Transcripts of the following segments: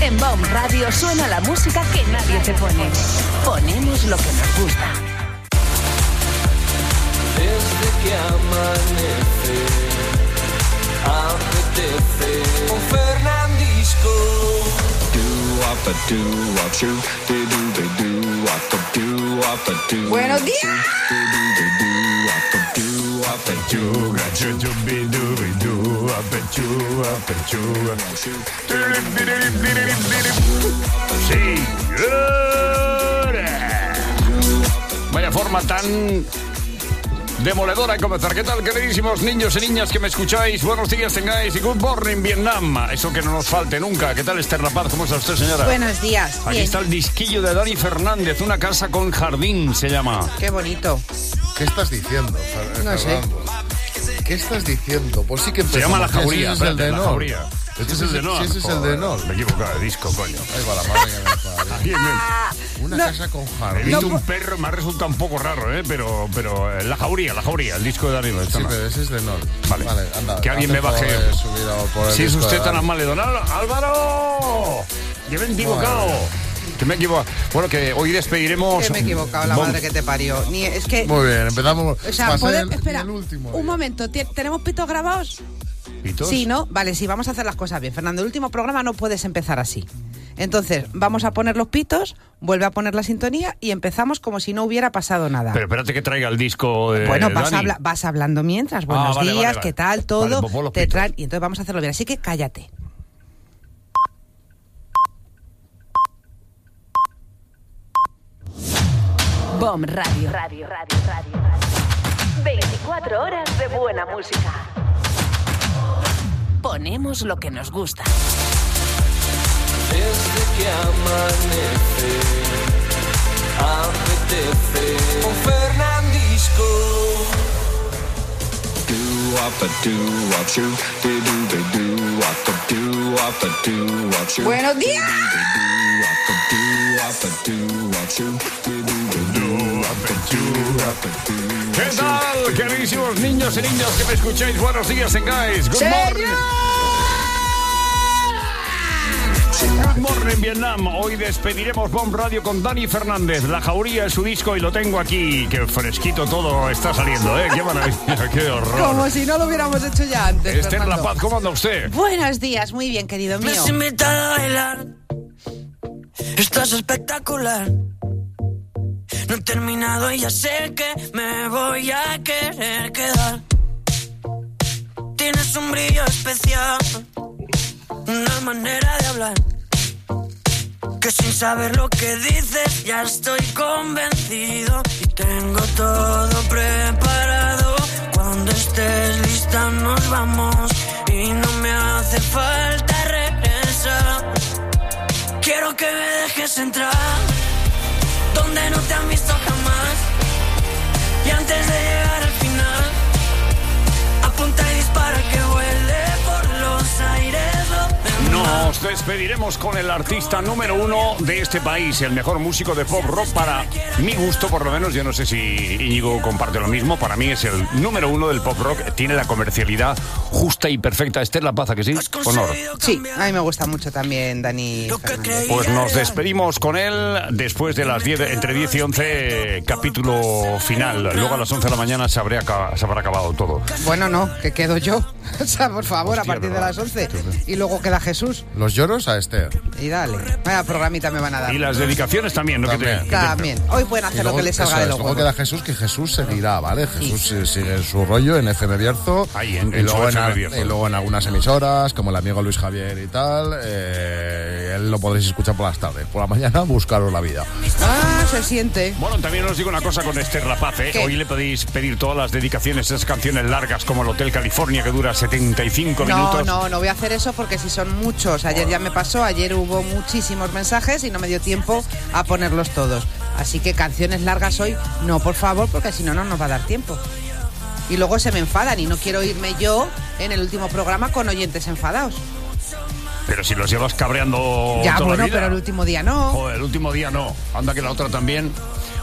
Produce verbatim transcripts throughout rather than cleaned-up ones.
En B O M Radio suena la música que nadie te pone. Ponemos lo que nos gusta. Desde que amanece, apetece con Fernandisco. Buenos días. Sí. Vaya forma tan demoledora de comenzar. ¿Qué tal, queridísimos niños y niñas que me escucháis? Buenos días tengáis y good morning, Vietnam. Eso que no nos falte nunca. ¿Qué tal, Esther La Paz? ¿Cómo está usted, señora? Buenos días. Aquí Bien. está el disquillo de Dani Fernández. Una casa con jardín se llama. Qué bonito. ¿Qué estás diciendo, Fer- No sé. Fernando? ¿Qué estás diciendo? Pues sí que Se empezamos. llama La Jauría. Ese es el espérate, de La Nol. Jauría. Este es el de Nol. Sí, ese es el de Nol. Me he equivocado de disco, coño. Ahí va la madre que me parió. Aquí me- Una No. casa con He jardín. visto un perro, me ha resultado un poco raro, ¿eh? Pero, pero eh, La Jauría, La Jauría, el disco de Dani. Sí, pero ese es de Nol. Vale. anda. Que alguien me haz el baje. favor de subir a- por el Si es disco usted de tan Dani. amable, don Al- Álvaro. Que me he equivocado. Que me he equivocado. Bueno, que hoy despediremos. Que me he equivocado, la Bom- madre que te parió. Ni, es que... Muy bien, empezamos. O sea, va a ser ¿puede- el- espera, el último un día. momento. ¿tie- ¿Tenemos pitos grabados? ¿Pitos? Sí, ¿no? Vale, sí, vamos a hacer las cosas bien. Fernando, el último programa no puedes empezar así. Entonces, vamos a poner los pitos, vuelve a poner la sintonía y empezamos como si no hubiera pasado nada. Pero espérate que traiga el disco de Bueno, vas, Dani. habla- vas hablando mientras. Buenos vale, días, vale, ¿qué vale. tal? Todo. Vale, pues pon los te pitos. traen, y entonces vamos a hacerlo bien. Así que cállate. B O M Radio. Radio, radio, radio. veinticuatro horas de buena música. Ponemos lo que nos gusta. Desde que amanece, apetece con Fernandisco. Buenos días. ¿Qué tal, queridísimos niños y niñas que me escucháis? Buenos días, tengáis. Good morning. Good morning, Vietnam. Hoy despediremos B O M Radio con Dani Fernández. La Jauría es su disco y lo tengo aquí. Qué fresquito todo está saliendo, ¿eh? Qué maravilla, qué horror. Como si no lo hubiéramos hecho ya antes. Esther La Fernando. Paz, ¿cómo anda usted? Buenos días, muy bien, querido Me mío. has invitado a bailar. Estás espectacular. No he terminado y ya sé que me voy a querer quedar. Tienes un brillo especial, una manera de hablar que sin saber lo que dices ya estoy convencido y tengo todo preparado. Cuando estés lista nos vamos y no me hace falta regresar. Quiero que me dejes entrar donde no te han visto jamás. Y antes de llegar al final, apunta y dispara que vuele por los aires lo demás. Nos despediremos con el artista número uno de este país, el mejor músico de pop rock para mi gusto, por lo menos. Yo no sé si Íñigo comparte lo mismo. Para mí es el número uno del pop rock. Tiene la comercialidad justa y perfecta. Esther La Paz, ¿a que sí? Honor. Sí, a mí me gusta mucho también Dani Fernández. Pues nos despedimos con él después de las diez, entre diez y once, capítulo final. Luego a las once de la mañana se, habrá, se habrá acabado todo. Bueno, no, que quedo yo. O sea, por favor, Hostia, a partir de verdad. las once. Y luego queda Jesús. Los lloros a Esther. Y dale. Vaya programita me van a dar. Y las dedicaciones también, ¿no? Que te- También. que te- También. Hoy pueden Y hacer luego, lo que les salga eso de es, los luego huevos. queda Jesús, que Jesús seguirá, ¿vale? Jesús eh, sigue su rollo en F M Bierzo. Ahí, en- y, en luego su en, F M a- Bierzo. y luego en algunas emisoras, como el amigo Luis Javier y tal. Eh, él lo podréis escuchar por las tardes. Por la mañana, buscaros la vida. Ah, se siente. Bueno, también os digo una cosa con Esther La Paz, ¿eh? ¿Qué? Hoy le podéis pedir todas las dedicaciones, esas canciones largas como el Hotel California, que dura setenta y cinco No, minutos. no, no voy a hacer eso porque si son muchos. Ayer ya me pasó, ayer hubo muchísimos mensajes y no me dio tiempo a ponerlos todos. Así que canciones largas hoy, no, por favor, porque si no, no nos va a dar tiempo. Y luego se me enfadan y no quiero irme yo en el último programa con oyentes enfadados. Pero si los llevas cabreando Ya, toda bueno, la vida. pero el último día no. Joder, el último día no. Anda que la otra también.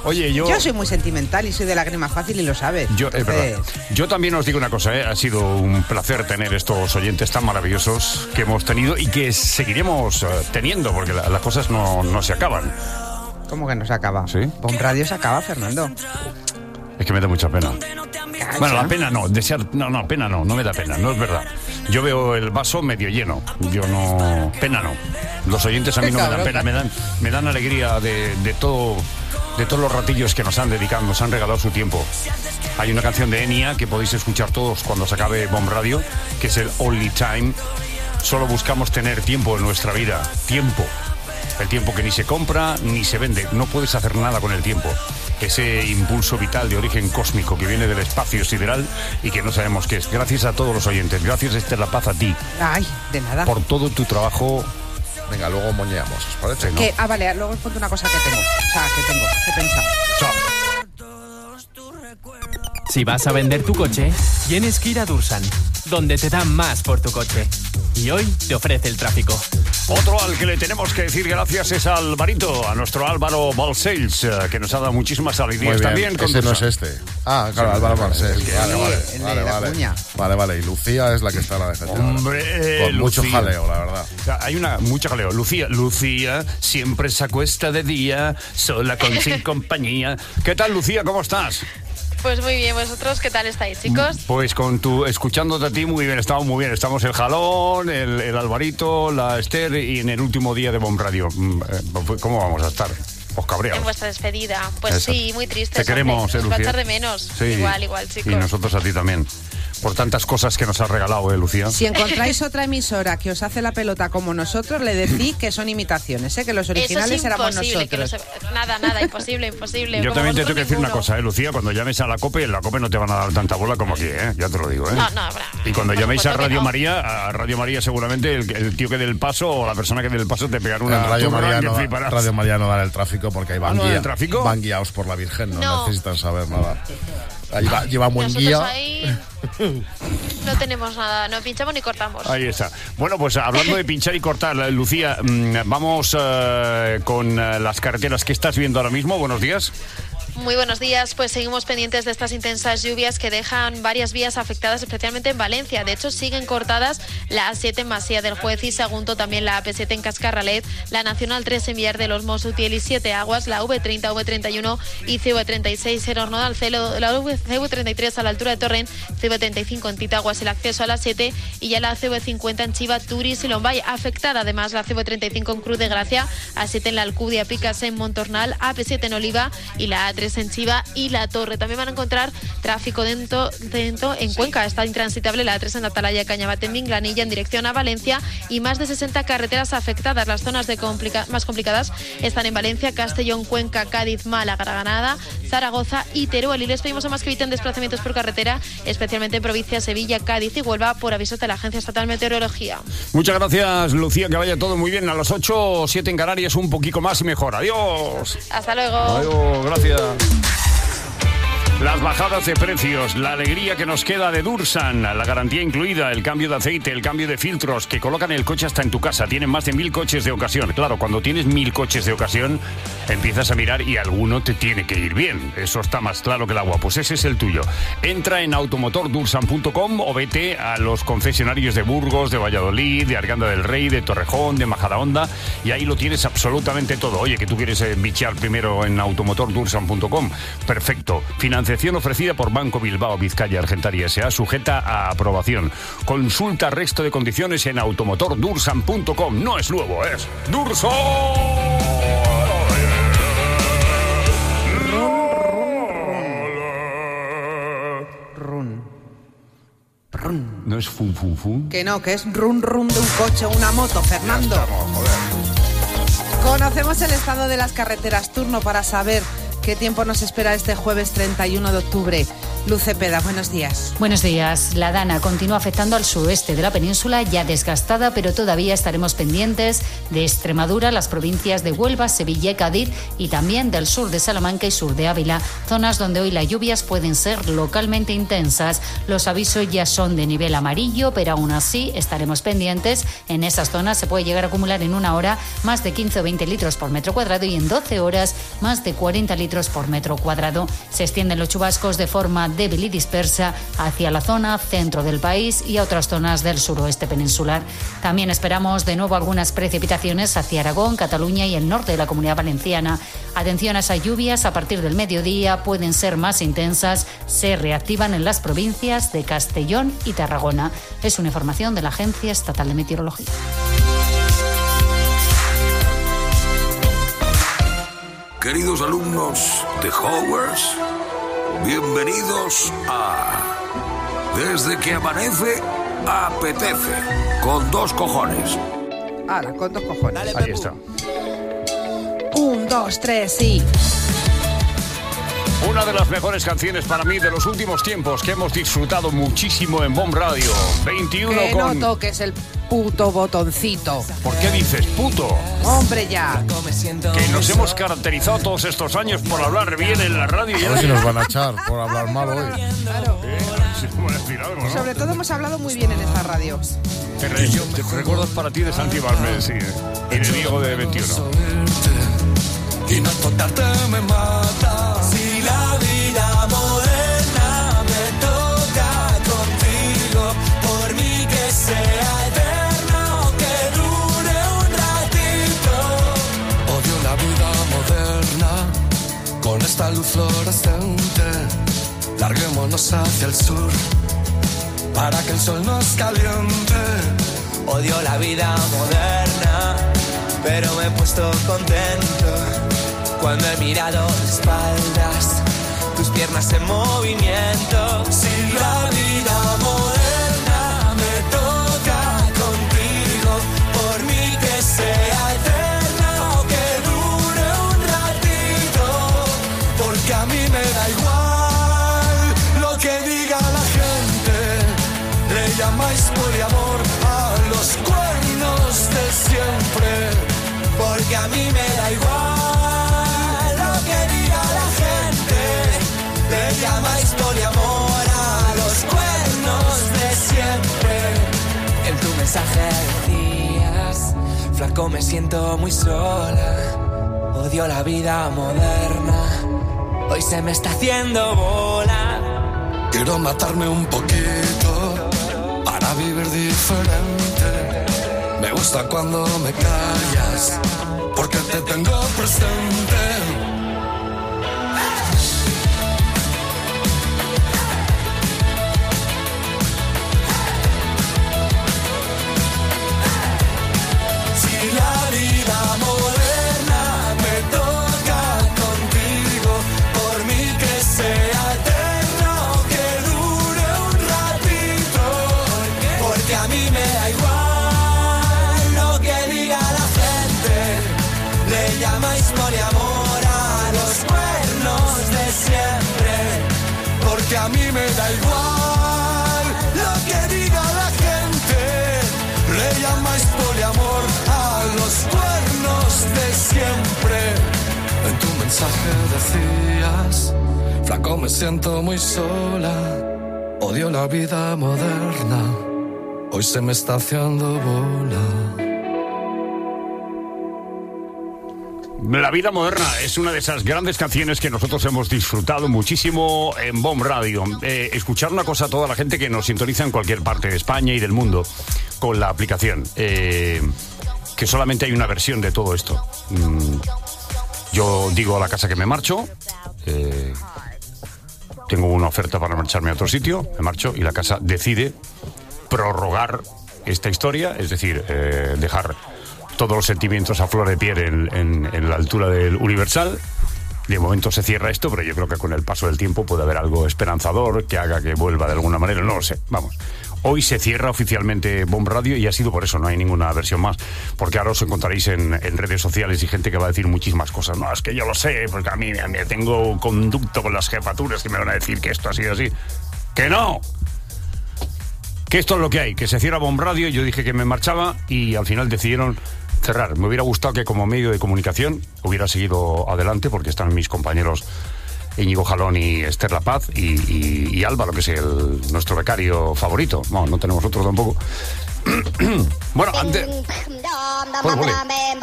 Oye, yo... Yo soy muy sentimental y soy de lágrima fácil y lo sabes. Yo, es Entonces... verdad. Yo también os digo una cosa, ¿eh? Ha sido un placer tener estos oyentes tan maravillosos que hemos tenido y que seguiremos uh, teniendo, porque la, las cosas no, no se acaban. ¿Cómo que no se acaba? ¿Sí? Bomb Radio se acaba, Fernando. Es que me da mucha pena. Cacha. Bueno, la pena no, desear... No, no, pena no, no me da pena, no es verdad. Yo veo el vaso medio lleno. Yo no... Pena no. Los oyentes a mí no me dan pena, me dan, me dan alegría de, de todo... de todos los ratillos que nos han dedicado, nos han regalado su tiempo. Hay una canción de Enya que podéis escuchar todos cuando se acabe Bomb Radio, que es el Only Time. Solo buscamos tener tiempo en nuestra vida. Tiempo. El tiempo que ni se compra ni se vende. No puedes hacer nada con el tiempo. Ese impulso vital de origen cósmico que viene del espacio sideral y que no sabemos qué es. Gracias a todos los oyentes. Gracias, Esther La Paz, a ti. Ay, de nada. Por todo tu trabajo. Venga, luego moñeamos, ¿os parece? ¿No? Que, ah, vale, luego os cuento una cosa que tengo. O sea, que tengo, que he pensado. Chao. Si vas a vender tu coche, tienes que ir a Dursan, donde te dan más por tu coche. Y hoy te ofrece el tráfico. Otro al que le tenemos que decir gracias es a Alvarito, a nuestro Álvaro Balcells, que nos ha dado muchísimas Muy alegrías bien, también. Con ese no es Dursan. este. Ah, claro, Sí, Álvaro no, Marcel. es que- Vale, vale, el de vale, la vale. cuña. Vale, vale. Y Lucía es la que está en la defensa. Hombre, Con mucho Lucía. jaleo, la verdad. O sea, hay una mucha jaleo. Lucía, Lucía siempre se acuesta de día, sola con sin compañía. ¿Qué tal, Lucía? ¿Cómo estás? Pues muy bien, ¿vosotros qué tal estáis, chicos? Pues con tu, escuchándote a ti muy bien, estamos muy bien. Estamos el Jalón, el, el Alvarito, la Esther y en el último día de Bomb Radio. Mm, eh, ¿Cómo vamos a estar? Os cabreados. En vuestra despedida. Pues Eso. sí, muy tristes. Te queremos, hombre. eh, Nos va a Lucía. echar de menos. Sí. Igual, igual, chicos. Y nosotros a ti también. Por tantas cosas que nos has regalado, ¿eh, Lucía? Si encontráis otra emisora que os hace la pelota como nosotros, le decís que son imitaciones, ¿eh? Que los originales Eso es éramos imposible, que no nosotros. se- Nada, nada, imposible, imposible. Yo Como también te vosotros tengo que decir una ninguno. cosa, ¿eh, Lucía? Cuando llames a la COPE, en la COPE no te van a dar tanta bola como aquí, ¿eh? Ya te lo digo, ¿eh? No, no, bra- Y cuando por llaméis a supuesto que Radio no. María, a Radio María seguramente el, el tío que dé el paso o la persona que dé el paso te pegará una En Radio turra María, que no, fliparás. Radio María no da el tráfico porque ahí van, ¿Ah, no da guía- el tráfico? van guiados por la Virgen, no, No. necesitan saber nada. Ahí va- lleva buen Nosotros guía. ahí no tenemos nada, no pinchamos ni cortamos. Ahí está. Bueno, pues hablando de pinchar y cortar, Lucía, mm, vamos eh, con eh, las carreteras que estás viendo ahora mismo. Buenos días. Muy buenos días, pues seguimos pendientes de estas intensas lluvias que dejan varias vías afectadas, especialmente en Valencia. De hecho, siguen cortadas la A siete en Masía del Juez y Sagunto, también la A P siete en Cascarralet, la Nacional tres en Villar de los Mos, Utiel y Siete Aguas, la V treinta, V treinta y uno y C V treinta y seis en Hornodal, la C V treinta y tres a la altura de Torrent, C V treinta y cinco en Titaguas, el acceso a la siete y ya la C V cincuenta en Chiva, Turis y Lombay. Afectada además la C V treinta y cinco en Cruz de Gracia, A siete en la Alcudia, Picas en Montornal, A P siete en Oliva y la A tres en Chiva y La Torre. También van a encontrar tráfico lento, lento en Cuenca. Está intransitable la A tres en Atalaya, Cañabate en Minglanilla en dirección a Valencia y más de sesenta carreteras afectadas. Las zonas de complica- más complicadas están en Valencia, Castellón, Cuenca, Cádiz, Málaga, Granada, Zaragoza y Teruel. Y les pedimos además que eviten desplazamientos por carretera, especialmente en provincias Sevilla, Cádiz y Huelva, por avisos de la Agencia Estatal de Meteorología. Muchas gracias, Lucía, que vaya todo muy bien. A las ocho o siete en Canarias, un poquito más y mejor. Adiós. Hasta luego. Adiós, gracias. Las bajadas de precios, la alegría que nos queda de Dursan, la garantía incluida, el cambio de aceite, el cambio de filtros, que colocan el coche hasta en tu casa. Tienen más de mil coches de ocasión. Claro, cuando tienes mil coches de ocasión, empiezas a mirar y alguno te tiene que ir bien. Eso está más claro que el agua. Pues ese es el tuyo. Entra en automotor dursan punto com o vete a los concesionarios de Burgos, de Valladolid, de Arganda del Rey, de Torrejón, de Majadahonda, y ahí lo tienes absolutamente todo. Oye, que tú quieres eh, bichear primero en automotor dursan punto com. Perfecto. Financiación ofrecida por Banco Bilbao Vizcaya Argentaria S A, sujeta a aprobación. Consulta resto de condiciones en automotor dursan punto com. No es nuevo, es Dursan. Run. Run. No es fun fun fun. Que no, que es run run de un coche o una moto, Fernando. Conocemos el estado de las carreteras. Turno para saber qué tiempo nos espera este jueves treinta y uno de octubre. Luz Cepeda, buenos días. Buenos días. La Dana continúa afectando al suroeste de la península, ya desgastada, pero todavía estaremos pendientes de Extremadura, las provincias de Huelva, Sevilla y Cádiz, y también del sur de Salamanca y sur de Ávila, zonas donde hoy las lluvias pueden ser localmente intensas. Los avisos ya son de nivel amarillo, pero aún así estaremos pendientes. En esas zonas se puede llegar a acumular en una hora más de quince o veinte litros por metro cuadrado y en doce horas más de cuarenta litros por metro cuadrado. Se extienden los chubascos de forma débil y dispersa hacia la zona centro del país y a otras zonas del suroeste peninsular. También esperamos de nuevo algunas precipitaciones hacia Aragón, Cataluña y el norte de la Comunidad Valenciana. Atención a esas lluvias, a partir del mediodía pueden ser más intensas, se reactivan en las provincias de Castellón y Tarragona. Es una información de la Agencia Estatal de Meteorología. Queridos alumnos de Hogwarts, bienvenidos a Desde que amanece, apetece, con dos cojones. Ahora, con dos cojones. Ahí está. Un, dos, tres, sí. Una de las mejores canciones para mí de los últimos tiempos que hemos disfrutado muchísimo en Bomb Radio. veintiuno que con... no toques el puto botoncito. ¿Por qué dices puto? Hombre, ya. Que nos hemos caracterizado todos estos años por hablar bien en la radio. A ver si nos van a echar por hablar mal hoy. Claro. ¿Eh? Sí, bueno, es decir algo, ¿no? Sobre todo hemos hablado muy bien en esta radio. Te, re- te recuerdos para ti de Santi Balmes, sí. Y de Diego de veintiuno. Y no contarte me mata. Si la vida moderna me toca contigo, por mí que sea eterno, que dure un ratito. Odio la vida moderna, con esta luz fluorescente. Larguémonos hacia el sur, para que el sol nos caliente. Odio la vida moderna, pero me he puesto contento cuando he mirado de espaldas, tus piernas en movimiento. Si la vida moderna me toca contigo, por mí que sea eterno, que dure un ratito, porque a mí me da igual lo que diga la gente. Le llamáis poliamor a los cuernos de siempre, porque a mí me da igual lo que diga la gente. Le llamáis poliamor a los cuernos de siempre. En tu mensaje decías, flaco, me siento muy sola, odio la vida moderna, hoy se me está haciendo bola. Quiero matarme un poquito para vivir diferente. Me gusta cuando me callas, porque te tengo presente. Si la vida moderna me toca contigo, por mí que sea eterno, que dure un ratito, porque a mí me da igual lo que diga la gente. Le llamáis poliamor a los cuernos de siempre, porque a mí me da igual lo que diga la gente. Le llamáis poliamor a los cuernos de siempre. En tu mensaje decías, flaco, me siento muy sola, odio la vida moderna, hoy se me está haciendo bola. La vida moderna es una de esas grandes canciones que nosotros hemos disfrutado muchísimo en Bomb Radio. Eh, escuchar una cosa a toda la gente que nos sintoniza en cualquier parte de España y del mundo con la aplicación. Eh, que solamente hay una versión de todo esto. Mm, yo digo a la casa que me marcho. Eh, tengo una oferta para marcharme a otro sitio. Me marcho y la casa decide prorrogar esta historia. Es decir, eh, dejar todos los sentimientos a flor de piel en, en, en la altura del Universal. De momento se cierra esto, pero yo creo que con el paso del tiempo puede haber algo esperanzador que haga que vuelva de alguna manera. No lo sé, vamos. Hoy se cierra oficialmente Bomb Radio y ha sido por eso, no hay ninguna versión más. Porque ahora os encontraréis en, en redes sociales y gente que va a decir muchísimas cosas. No, es que yo lo sé, porque a mí me tengo conducto con las jefaturas que me van a decir que esto ha sido así. ¡Que no! Que esto es lo que hay, que se cierra Bomb Radio. Yo dije que me marchaba y al final decidieron cerrar. Me hubiera gustado que como medio de comunicación hubiera seguido adelante, porque están mis compañeros Íñigo Jalón y Esther La Paz y, y, y Álvaro, que es el, nuestro becario favorito. No, no tenemos otro tampoco. Bueno, antes... Pues, vale.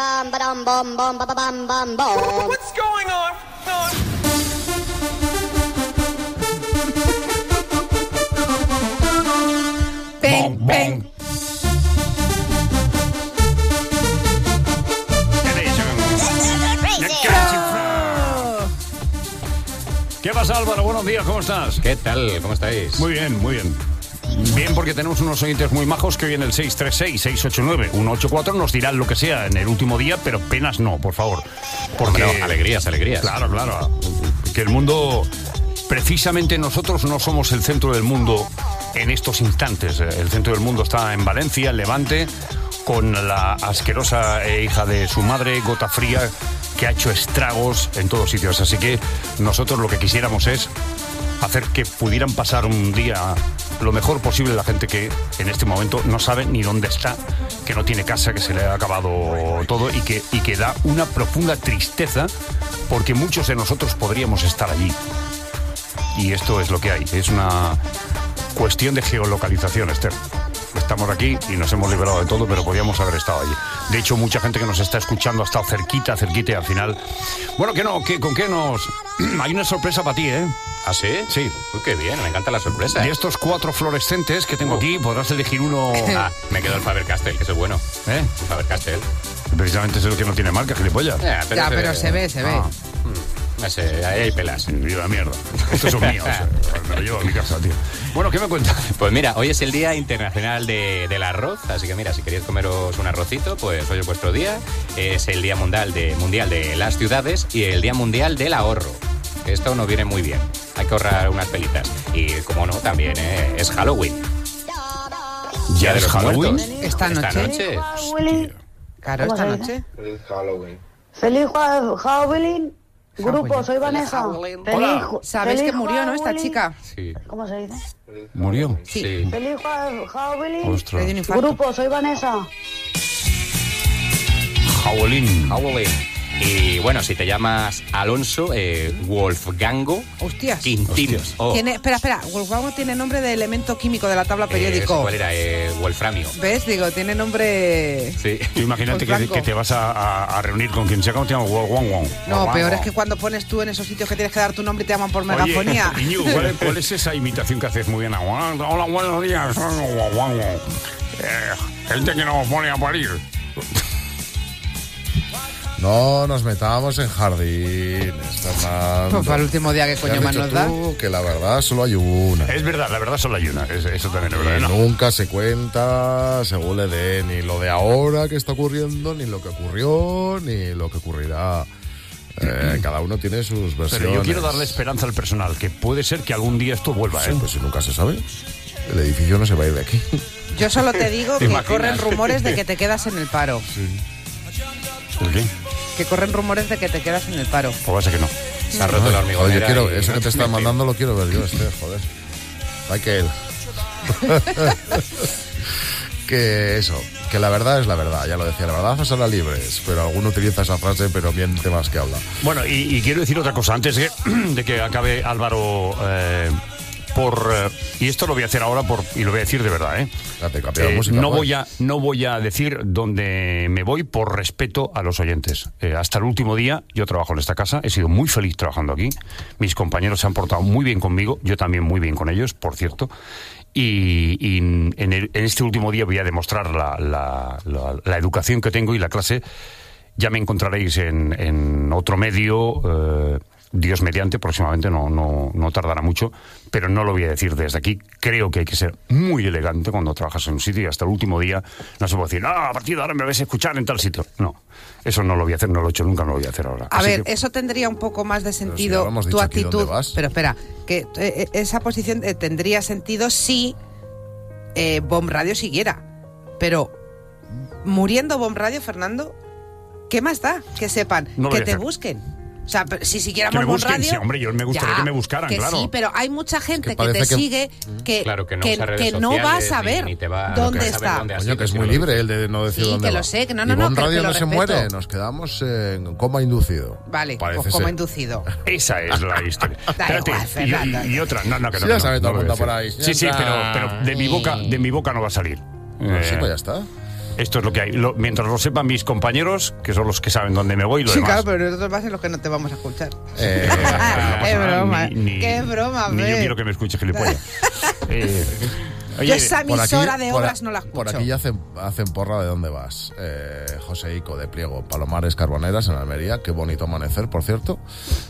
What's going on? Bang, bang. ¿Qué pasa, Álvaro? Buenos días, ¿cómo estás? ¿Qué tal? ¿Cómo estáis? Muy bien, muy bien. Bien, porque tenemos unos oyentes muy majos que hoy en el seis tres seis, seis ocho nueve, uno ocho cuatro nos dirán lo que sea en el último día, pero penas no, por favor. Porque Hombre, alegrías, alegrías. Claro, claro. Que el mundo, precisamente nosotros no somos el centro del mundo en estos instantes. El centro del mundo está en Valencia, en Levante, con la asquerosa hija de su madre, Gota Fría, que ha hecho estragos en todos sitios. Así que nosotros lo que quisiéramos es hacer que pudieran pasar un día lo mejor posible la gente que en este momento no sabe ni dónde está, que no tiene casa, que se le ha acabado todo y que, y que da una profunda tristeza, porque muchos de nosotros podríamos estar allí. Y esto es lo que hay. Es una cuestión de geolocalización, Esther. Estamos aquí y nos hemos liberado de todo, pero podíamos haber estado allí. De hecho, mucha gente que nos está escuchando ha estado cerquita, cerquita y al final... Bueno, ¿qué no? ¿Qué, ¿Con qué nos...? Hay una sorpresa para ti, ¿eh? ¿Ah, sí? Sí. Uy, qué bien, me encanta la sorpresa. De estos cuatro fluorescentes que tengo uh. aquí, podrás elegir uno... Ah, me quedo el Faber-Castell, que es el bueno. ¿Eh? El Faber-Castell. Precisamente es el que no tiene marca, gilipollas. Ya, pero, ya, se, pero ve. se ve, se ve. Ah. No sé, ahí hay pelas. Viva mierda. Estos son míos. Me lo llevo a mi casa, tío. Bueno, ¿qué me cuentas? Pues mira, hoy es el Día Internacional de, del Arroz, así que mira, si queréis comeros un arrocito, pues hoy es vuestro día. Es el Día Mundial de, mundial de las Ciudades y el Día Mundial del Ahorro. Esto nos viene muy bien. Hay que ahorrar unas pelitas. Y, como no, también eh, es Halloween. ¿Ya es Halloween? Muertos. ¿Esta noche? Esta noche. Hostia. Claro, esta noche. Feliz Halloween. Feliz Halloween. Grupo, soy Vanessa. Feliz, ¿sabes que murió, no, esta chica? Sí. ¿Cómo se dice? ¿Murió? Sí. sí. Feliz Halloween. Ostras. Grupo, soy Vanessa. Halloween. Halloween. Y bueno, si te llamas Alonso, eh, Wolfgango Hostias. Quintino. Oh. Tiene, espera, espera, Wolfgango tiene nombre de elemento químico de la tabla periódico. Eh, ¿Cuál era? Eh, Wolframio. ¿Ves? Digo, tiene nombre... Sí. Tú imagínate que, que te vas a, a, a reunir con quien sea, ¿cómo te llamas? Wolfgango. No, peor es que cuando pones tú en esos sitios que tienes que dar tu nombre y te llaman por megafonía. Oye, Iñigo, ¿cuál, ¿cuál es esa imitación que haces muy bien? Hola, buenos días. Eh, gente que nos pone a parir. No nos metamos en jardines, Fernando. Pues para el último día que coño más nos da. Que la verdad solo hay una. Es verdad, la verdad solo hay una. Es, eso también es verdad. Y ¿no? Nunca se cuenta, según le dé, ni lo de ahora que está ocurriendo, ni lo que ocurrió, ni lo que ocurrirá. Eh, cada uno tiene sus versiones. Pero yo quiero darle esperanza al personal, que puede ser que algún día esto vuelva, ¿eh? Sí, pues si nunca se sabe. El edificio no se va a ir de aquí. Yo solo te digo ¿Te que imaginas? corren rumores de que te quedas en el paro. Sí. ¿El qué? Que corren rumores de que te quedas en el paro. Pues va a ser que no. Se ha roto la hormigonera. Oye, quiero, y... eso que te están mandando lo quiero ver yo, Esther, joder. Michael. Que eso, que la verdad es la verdad, ya lo decía, la verdad es a las libres, pero alguno utiliza esa frase, pero miente más que habla. Bueno, y, y quiero decir otra cosa, antes de, de que acabe Álvaro, eh, por eh, y esto lo voy a hacer ahora por y lo voy a decir de verdad, ¿eh? Date, cambia la Eh, música, no pues. voy a no voy a decir dónde me voy por respeto a los oyentes. Eh, hasta el último día yo trabajo en esta casa, he sido muy feliz trabajando aquí. Mis compañeros se han portado muy bien conmigo, yo también muy bien con ellos, por cierto. Y, y en, el, en este último día voy a demostrar la, la, la, la educación que tengo y la clase. Ya me encontraréis en, en otro medio, eh, Dios mediante, próximamente, no, no, no tardará mucho, pero no lo voy a decir desde aquí. Creo que hay que ser muy elegante cuando trabajas en un sitio y hasta el último día no se puede decir, no, a partir de ahora me vais a escuchar en tal sitio. No, eso no lo voy a hacer, no lo he hecho nunca, no lo voy a hacer ahora. A Así ver, que... eso tendría un poco más de sentido, Pero si tu ahora hemos dicho aquí actitud. dónde vas. Pero espera, que eh, esa posición eh, tendría sentido si eh, Bomb Radio siguiera. Pero muriendo Bomb Radio, Fernando, ¿qué más da? Que sepan, No lo que voy a te hacer. busquen. O sea, pero si siguiéramos Que me Bomb busquen, Radio... sí, hombre, yo me gustaría ya, que me buscaran, que claro. sí, pero hay mucha gente que que, te parece que- sigue que, Claro, que no que, usa redes que no va a sociales, saber ni- ni te va- dónde no sabe está. dónde ha Coño, sido, que es si muy no lo libre dice. el de no decir Sí, dónde que va. lo sé, que no, no, Y no, Bomb que- Radio que lo no se respeto. muere, nos quedamos en coma inducido. Vale, Parece pues como ser. inducido. Esa es la historia. Da Espérate, igual, y- Fernando. y, y otra, no, no, que no. Sí, ya que no, sabe todo no el lo mundo voy a por decir. ahí. Sí, sí, Ya pero, está. pero de mi boca, de mi boca no va a salir. Pues sí, Eh, pues ya está. Esto es lo que hay. Lo- mientras lo sepan mis compañeros, que son los que saben dónde me voy, lo Sí, demás. claro, pero nosotros va a ser los que no te vamos a escuchar. Eh, no pasa Qué nada, broma, ni- ni- qué broma, Ni yo ve. quiero que me escuche gilipollas. eh, Yo oye, esa por aquí- emisora de por a- obras no la escucho. Por aquí ya hacen, hacen porra de dónde vas. Eh, José Ico de Pliego, Palomares Carboneras en Almería. Qué bonito amanecer, por cierto.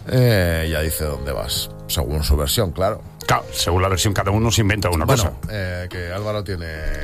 Eh, ya dice dónde vas, según su versión, claro. claro, según la versión, cada uno se inventa una Bueno, cosa. eh, que Álvaro tiene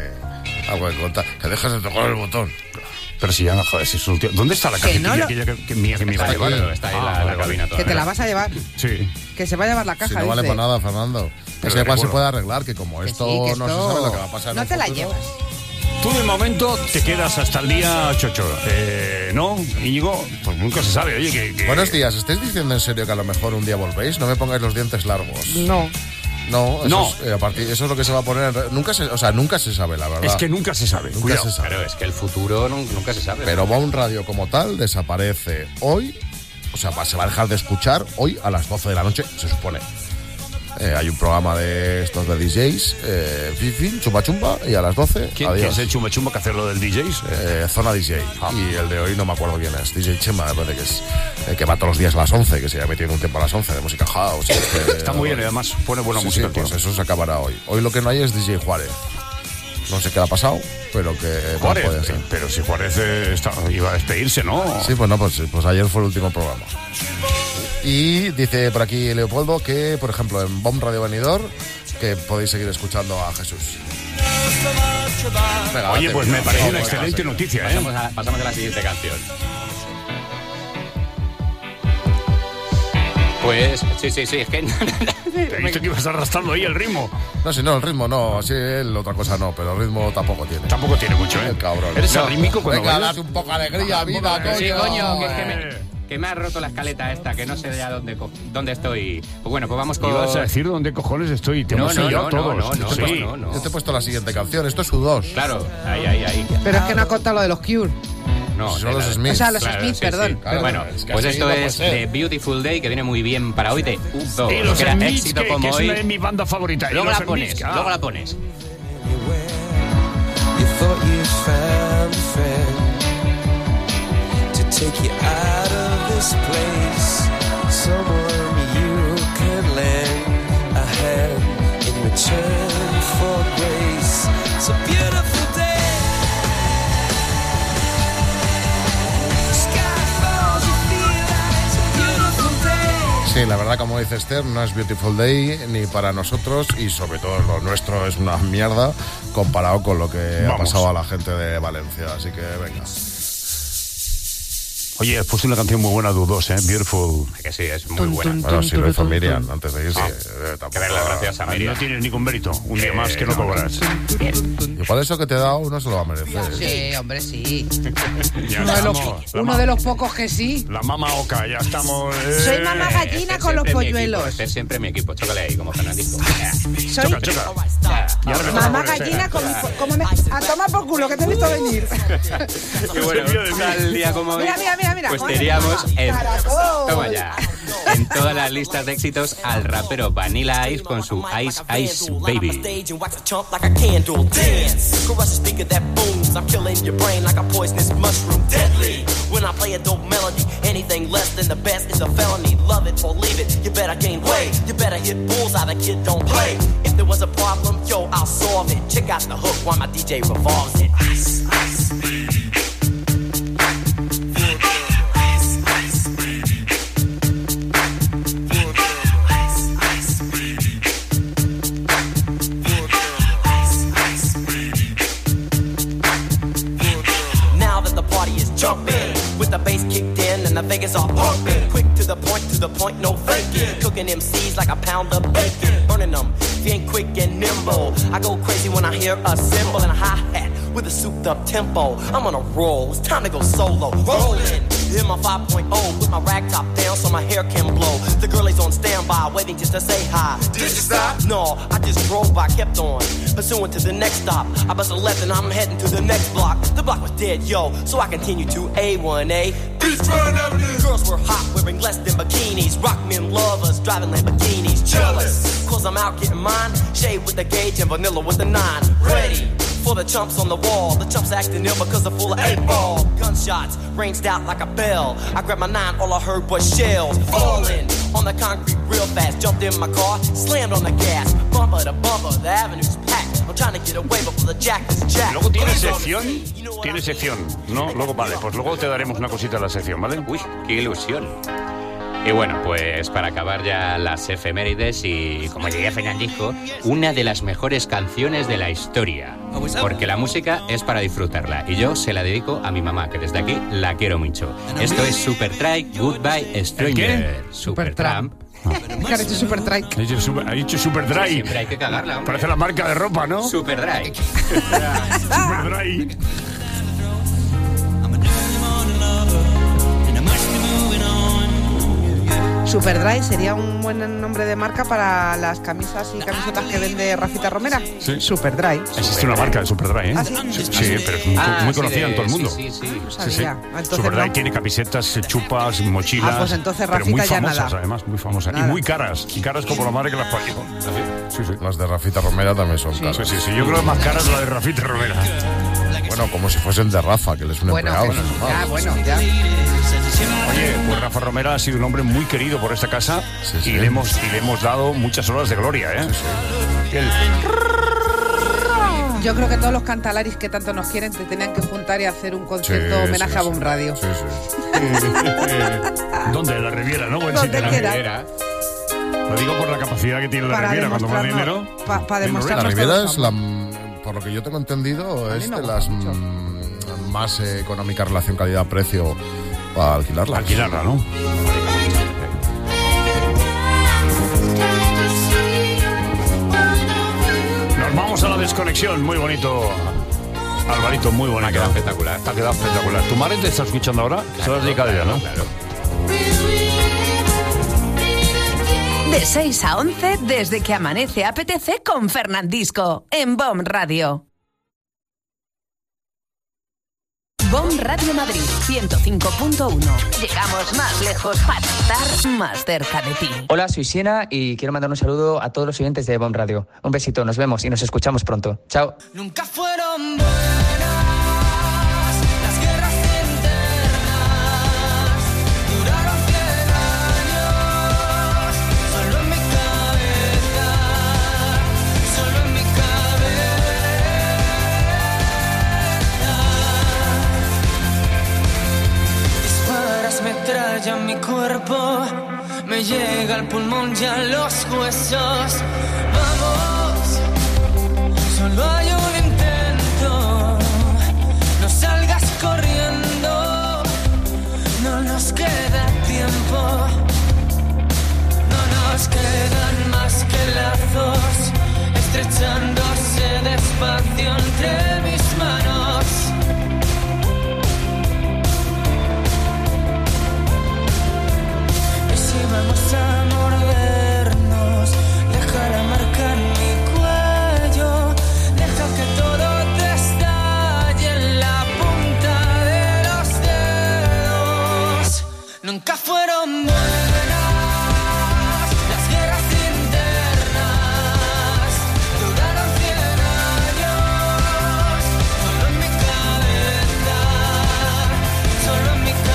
algo que contar. Que dejas de tocar el botón. Pero si ya, joder, si es un tío. ¿Dónde está la Que cajetilla no lo- aquella que, que mía que me iba a Está llevar? aquí, está ahí Ah, la, vale, la vale. cabina toda. Que te la vas a llevar. Sí. Que se va a llevar la caja, Si no vale dice. para nada, Fernando. Pero Es que igual se recuerdo. puede arreglar, que como Que esto sí, que no se esto- sabe lo que va a pasar en No un te la futuro. llevas. Tú de momento te quedas hasta el día chocho. Eh, ¿No, Íñigo? Pues nunca se sabe. Oye, que... que- Buenos días, ¿estáis diciendo en serio que a lo mejor un día volvéis? No me pongáis los dientes largos. No. No, eso, No. Es, eh, a partir, eso es lo que se va a poner. en re- Nunca se, o sea, nunca se sabe, la verdad. Es que nunca se sabe. Nunca Cuidado. se sabe. Claro, es que el futuro nun- nunca se sabe. Pero Bomb Radio como tal desaparece hoy. O sea, va- se va a dejar de escuchar hoy a las doce de la noche, se supone. Eh, hay un programa de estos de D Js, eh, Fifi, Chumba Chumba, y a las doce, ¿Quién, quién adiós. es el chumba chumba que hace lo del D Js? Eh, Zona D J. Y el de hoy no me acuerdo quién es. D J Chema, me parece que es. eh, que va todos los días a las once, que se ha metido un tiempo a las once de música house. y es que- Está muy bien y además pone buena Sí, música. sí, tío. pues eso se acabará hoy. Hoy lo que no hay es D J Juárez. No sé qué le ha pasado, pero que no Juárez, puede ser. eh, pero si Juárez eh, está- iba a despedirse, ¿no? Sí, pues no, pues, pues ayer fue el último programa. Y dice por aquí Leopoldo que, por ejemplo, en Bomb Radio Benidorm, que podéis seguir escuchando a Jesús. Venga, Oye, date, pues me no, parece no, una pues, excelente no sé. noticia, ¿eh? Pasamos a, pasamos a la siguiente canción. Pues, sí, sí, sí, es que... Te he visto que ibas arrastrando ahí el ritmo. No, si no, el ritmo no, sí, él otra cosa no, pero el ritmo tampoco tiene. Tampoco tiene mucho, ¿eh? El cabrón. ¿Eres No. arrítmico cuando Venga, bailas? date un poco de alegría, vida, coño. Sí, coño, que, que me, que me ha roto la escaleta esta, que no sé ya dónde, co- dónde estoy. Pues bueno, pues vamos con... Ibas a decir dónde cojones estoy. Te No, hemos no, pillado no, no, todos. no, no, Sí. no, no. Yo te he puesto la siguiente canción, esto es U dos. Claro, ahí, ahí, ahí. Pero es que no ha contado lo de los Cure. No, Son de los la- Smiths. O sea, los Claro, Smiths, sí, perdón. sí. Claro, Bueno, es que pues así esto no es puede ser. The Beautiful Day, que viene muy bien para hoy de U dos. Y los que era Smiths, éxito que, como que es hoy. una de mi banda favorita. Y Luego los la pones, Smiths, ah. luego la pones. You thought you found a friend to take you out of this place. Someone you can lend a hand in return for grace. It's a beautiful day. Sky falls, you feel like it's a beautiful day. Sí, la verdad, como dice Esther, no es Beautiful Day ni para nosotros y sobre todo lo nuestro es una mierda comparado con lo que ha Vamos. pasado a la gente de Valencia. Así que venga. Oye, has puesto una canción muy buena de U dos, ¿eh? Beautiful. Que sí, es muy Tun, buena. tun, Bueno, si lo hizo tum, Miriam tum. antes de irse. Ah, eh, tampoco- Que dar las gracias a No Miriam. tienes ningún mérito. Un día Eh, más que no no. cobras. Igual eso que te he dado no se lo va a merecer. Sí, hombre, sí. Ya Uno de los, estamos. La uno ma- de los pocos que sí. La mama oca, ya estamos. eh. Soy mamá gallina Este con los siempre mi equipo, polluelos. este siempre mi equipo. Chócale ahí, como Fernandito. Soy Choca, choca. Y ahora me mamá toca poner- gallina con... Como me, a tomar por culo, que te he visto venir. Y bueno, Se ríe de mí. tal día como hoy, Mira, mira, mira, mira. pues Ponte teníamos toma. en, Caracol. toma ya, en todas las listas de éxitos al rapero Vanilla Ice con su Ice Ice Baby. Stage and wax a chump like a candle. Dance. Caress a speaker that booms. I'm killing your brain like a poisonous mushroom. Deadly. When I play a dope melody, anything less than the best is a felony. Love it or leave it. You better gain weight. You better hit bullseye. The kid don't play. If there was a problem, yo, I'll solve it. Check out the hook while my D J revolves it. Ice, ice. Now that the party is jumping, with the bass kicked in and I think it's all pumping. Quick to the point, to the point, no faking. Cooking M Cs like a pound of bacon. Burning them, if you ain't quick and nimble. I go crazy when I hear a cymbal and a hi-hat with a souped up tempo. I'm on a roll, it's time to go solo. Rolling, in my five point oh, with my rag top down so my hair can blow. The girl is on standby, waiting just to say hi. Did you stop? No, I just drove by, kept on, pursuing to the next stop. I bust a left and I'm heading to the next block. The block was dead, yo, so I continue to A one A. Beachfront Avenue. Girls were hot, wearing less than bikinis. Rock men lovers, driving Lamborghinis. Jealous, cause I'm out getting mine. Shade with the gauge and vanilla with the nine. Ready for the chumps on the wall. The chumps acting ill because they're full of eight ball. Gunshots ranged out like a bell. I grabbed my nine, all I heard was shells falling on the concrete real fast. Jumped in my car, slammed on the gas. Bumper to bumper, the avenue's packed. I'm trying to get away before the jack is jacked. Luego tiene sección, tiene sección, ¿no? Luego, vale, pues luego te daremos una cosita de la sección, ¿vale? Uy, qué ilusión. Y bueno, pues para acabar ya las efemérides y como diría Fernandisco, una de las mejores canciones de la historia. Porque la música es para disfrutarla y yo se la dedico a mi mamá, que desde aquí la quiero mucho. Esto es Supertramp, Goodbye Stranger. Supertramp. ¿Qué ha dicho Supertramp? Ha dicho, super, ha dicho Superdry. Siempre hay que cagarla, hombre. Parece la marca de ropa, ¿no? Superdry. Superdry. Superdry sería un buen nombre de marca para las camisas y camisetas que vende Rafita Romera. Sí. Superdry. Existe una marca de Superdry, ¿eh? ¿Ah, sí? Sí, sí, pero es muy, Ah, muy sí, conocida de- en todo el mundo. sí, sí, sí. No Sí, sabía. sí. Entonces Superdry no. tiene camisetas, chupas, mochilas. Ah, pues entonces pero muy Rafita ya famosas, nada. además, muy famosas. Nada. Y muy caras. Y caras como la madre que las parió. Sí, sí. Las de Rafita Romera también son caras. Sí, sí, sí. Yo creo que más caras la de Rafita Romera. Bueno, como si fuesen de Rafa, que él es un Bueno, empleado. que- ¿no? ya, bueno, ya. Oye, pues Rafa Romera ha sido un hombre muy querido por esta casa Sí, sí. y, le hemos, y le hemos dado muchas horas de gloria, ¿eh? El- Yo creo que todos los cantalaris que tanto nos quieren te tenían que juntar y hacer un concierto Sí, homenaje sí, a sí. Bomb Radio. Sí, sí. ¿Dónde? En la Riviera, ¿no? Buen Donde sitio, la quiera. Riviera. Lo digo por la capacidad que tiene la Para Riviera cuando más demostrarnos- dinero. pa- pa Venga, demostrarnos La venga. Riviera todos es la, mm, por lo que yo tengo entendido, A mí es me de gusta las mucho. mm, más eh, económica relación calidad-precio para alquilarla. Alquilarla, ¿no? Nos vamos a la desconexión, muy bonito. Alvarito, muy bonito. Ha quedado espectacular. Ha quedado espectacular. ¿Tu madre te está escuchando ahora? Se lo has dedicado ya, ¿no? Claro. De seis a once, desde que amanece apetece con Fernandisco, en Bomb Radio. Bomb Radio Madrid, ciento cinco punto uno. Llegamos más lejos para estar más cerca de ti. Hola, soy Siena y quiero mandar un saludo a todos los oyentes de Bomb Radio. Un besito, nos vemos y nos escuchamos pronto. Chao. Nunca fueron buenas las guerras internas, duraron cien años, solo en mi cabeza, solo en mi cabeza. Disparas metralla en mi cuerpo, me llega al pulmón y a los huesos. Vamos, solo hay un intento, no salgas corriendo, no nos queda tiempo, no nos quedan más que lazos, estrechándose despacio entre mis manos. Y si vamos a mordernos, dejará marcar mi cuello, deja que todo te estalle en la punta de los dedos. Nunca fueron buenas las guerras internas, duraron cien años, solo en mi cabeza, solo en mi cabeza.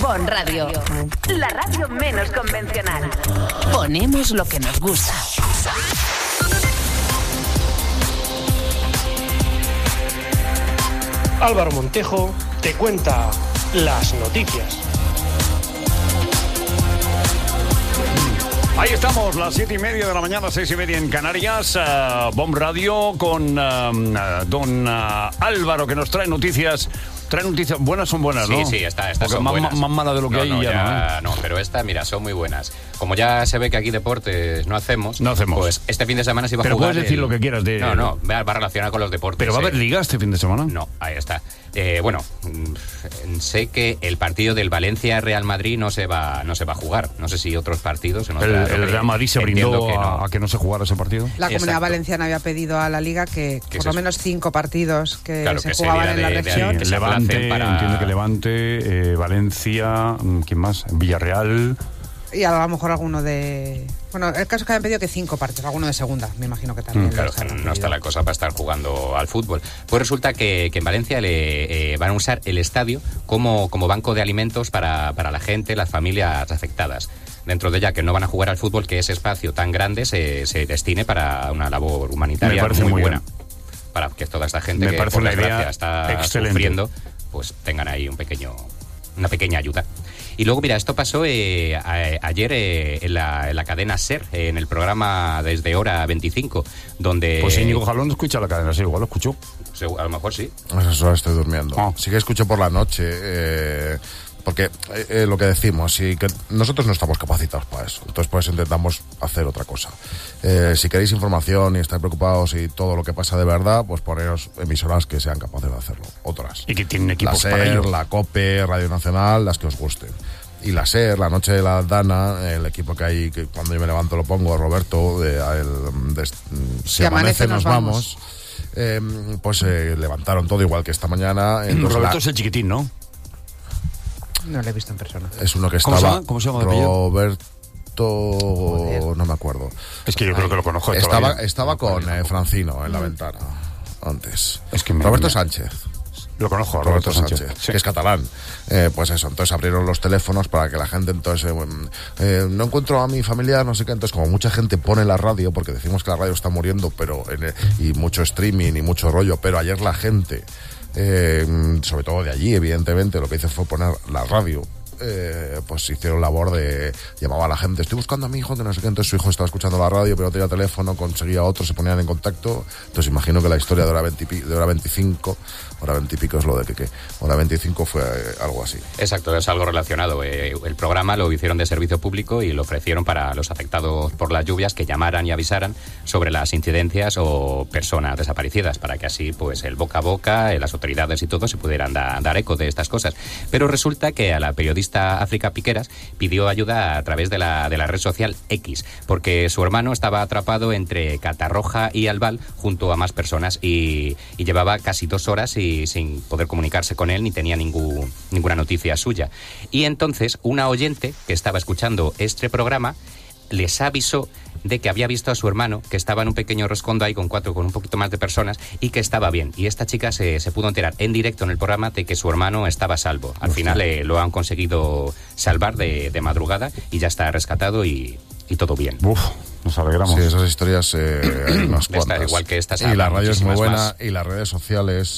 Bon Radio. La radio menos convencional. Ponemos lo que nos gusta. Álvaro Montejo te cuenta las noticias. Ahí estamos, las siete y media de la mañana, seis y media en Canarias. Uh, Bon Radio con uh, uh, don uh, Álvaro, que nos trae noticias. Trae noticias buenas, son buenas, ¿no? Sí, sí, estas esta son más, buenas. Más mala de lo que no, hay no, ya, ya ¿no? No, pero esta, mira, son muy buenas. Como ya se ve que aquí deportes no hacemos, no hacemos. Pues este fin de semana se iba a pero jugar. Pero puedes decir el... lo que quieras de. No, no, va relacionado con los deportes. ¿Pero va a haber eh. liga este fin de semana? No, ahí está. Eh, bueno, sé que el partido del Valencia-Real Madrid no se va no se va a jugar. No sé si otros partidos... En el, el Real Madrid se brindó que no. a, a que no se jugara ese partido. La Comunidad Exacto. Valenciana había pedido a la Liga que, que por lo menos cinco partidos que claro, se que jugaban en la de, región. de, sí, Levante, para... entiendo que Levante, eh, Valencia, ¿quién más? Villarreal... Y a lo mejor alguno de... Bueno, el caso es que habían pedido que cinco partidos, alguno de segunda, me imagino que también. Mm, claro, que no está la cosa para estar jugando al fútbol. Pues resulta que, que en Valencia le eh, van a usar el estadio como, como banco de alimentos para, para la gente, las familias afectadas. Dentro de ella que no van a jugar al fútbol, que ese espacio tan grande se, se destine para una labor humanitaria me parece muy, muy buena. Bien. Para que toda esta gente me que parece por una desgracia idea está excelente. sufriendo, pues tengan ahí un pequeño, una pequeña ayuda. Y luego, mira, esto pasó eh, a, ayer eh, en, la, en la cadena SER, eh, en el programa Desde Hora veinticinco, donde... Pues Íñigo Jalón escucha la cadena SER, igual lo escuchó. A lo mejor sí. A esas horas estoy durmiendo. Oh. Sí que escucho por la noche, eh, porque eh, eh, lo que decimos, sí, que nosotros no estamos capacitados para eso, entonces por eso intentamos hacer otra cosa. Eh, si queréis información y estáis preocupados y todo lo que pasa de verdad, pues poneros emisoras que sean capaces de hacerlo, otras. Y que tienen equipos la para SER, ello. la COPE, Radio Nacional, las que os gusten. Y la SER, la noche de la Dana, el equipo que hay, que cuando yo me levanto lo pongo, Roberto, de, el, de, si, si amanece, amanece nos vamos, vamos eh, pues eh, levantaron todo igual que esta mañana. Roberto la, es el chiquitín, ¿no? No lo he visto en persona. Es uno que ¿Cómo estaba... se llama? ¿Cómo se llama de apellido? Roberto... Joder. No me acuerdo. Es que yo creo que lo conozco de Estaba, todavía. estaba con eh, Francino en la ventana antes. Es que me, Roberto me... Sánchez. Lo conozco, Roberto, Roberto Sánchez, Sánchez sí. que es catalán. Eh, pues eso, entonces abrieron los teléfonos para que la gente, entonces, eh, eh, no encuentro a mi familiar, no sé qué. Entonces, como mucha gente pone la radio, porque decimos que la radio está muriendo, pero en el, y mucho streaming y mucho rollo, pero ayer la gente, eh, sobre todo de allí, evidentemente, lo que hizo fue poner la radio. Eh, pues hicieron labor de llamaba a la gente, estoy buscando a mi hijo que no sé qué, entonces su hijo estaba escuchando la radio pero no tenía teléfono, conseguía otro, se ponían en contacto. Entonces imagino que la historia de hora, veinte, de hora veinticinco, hora veinte y pico es lo de que, que hora veinticinco fue eh, algo así. Exacto, es algo relacionado. Eh, el programa lo hicieron de servicio público y lo ofrecieron para los afectados por las lluvias que llamaran y avisaran sobre las incidencias o personas desaparecidas, para que así pues el boca a boca, eh, las autoridades y todo se pudieran da, dar eco de estas cosas. Pero resulta que a la periodista África Piqueras pidió ayuda a través de la, de la red social X, porque su hermano estaba atrapado entre Catarroja y Albal junto a más personas y, y llevaba casi dos horas y sin poder comunicarse con él ni tenía ningún, ninguna noticia suya. Y entonces una oyente que estaba escuchando este programa les avisó de que había visto a su hermano, que estaba en un pequeño rescondo ahí con cuatro, con un poquito más de personas, y que estaba bien. Y esta chica se, se pudo enterar en directo en el programa de que su hermano estaba a salvo. Al final eh, lo han conseguido salvar de, de madrugada y ya está rescatado y, y todo bien. Uf, nos alegramos. Sí, esas historias eh, hay unas cuantas. Esta, igual que estas. Y la radio es muy buena más. Y las redes sociales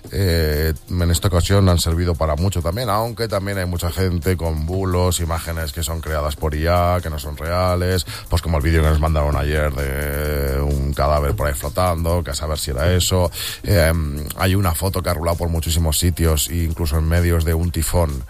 eh, en esta ocasión han servido para mucho también, aunque también hay mucha gente con bulos, imágenes que son creadas por I A, que no son reales, pues como el vídeo que nos mandaron ayer de un cadáver por ahí flotando, que a saber si era eso. Eh, hay una foto que ha rulado por muchísimos sitios, incluso en medios, de un tifón.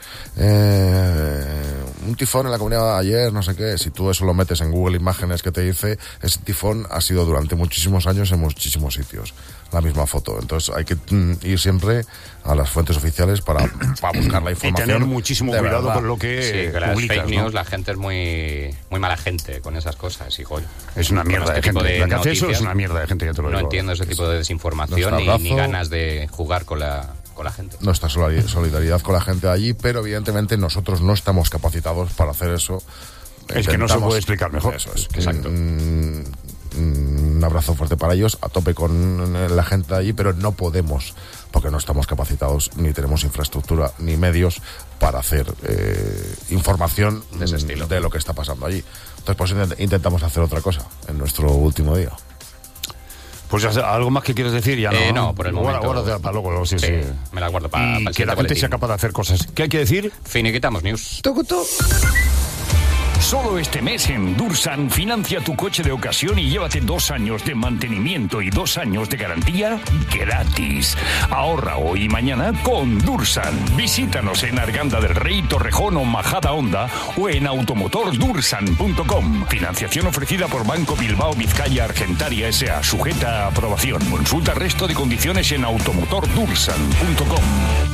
Eh, un tifón en la comunidad ayer, no sé qué. Si tú eso lo metes en Google Imágenes, que te dice, ese tifón ha sido durante muchísimos años en muchísimos sitios. La misma foto. Entonces hay que mm, ir siempre a las fuentes oficiales para, para buscar la información. Y tener muchísimo cuidado verdad. con lo que sí, que las publicas, fake news, ¿no? La gente es muy muy mala gente con esas cosas, hijo. Es una mierda este de gente. De la que hace noticias, eso es una mierda de gente, ya te lo no digo. No entiendo ese tipo de desinformación ni, ni ganas de jugar con la, con la gente. Nuestra solidaridad con la gente de allí, pero evidentemente nosotros no estamos capacitados para hacer eso. Es Intentamos, que no se puede explicar mejor. Eso es. Exacto. Mm, mm, un abrazo fuerte para ellos, a tope con la gente allí, pero no podemos, porque no estamos capacitados, ni tenemos infraestructura, ni medios para hacer eh, información de ese estilo, de lo que está pasando allí. Entonces, pues intent- intentamos hacer otra cosa en nuestro último día. Pues algo más que quieres decir ya no. Eh, no, por el momento. Guarda, guarda para luego, sí, sí. Sí, me la guardo para, y para el que la gente boletín. sea capaz de hacer cosas. ¿Qué hay que decir? Finiquitamos news. Tucutu. Solo este mes en Dursan financia tu coche de ocasión y llévate dos años de mantenimiento y dos años de garantía gratis. Ahorra hoy y mañana con Dursan. Visítanos en Arganda del Rey, Torrejón o Majada Honda o en automotor dursan punto com. Financiación ofrecida por Banco Bilbao Vizcaya Argentaria S A. Sujeta a aprobación. Consulta resto de condiciones en automotor dursan punto com.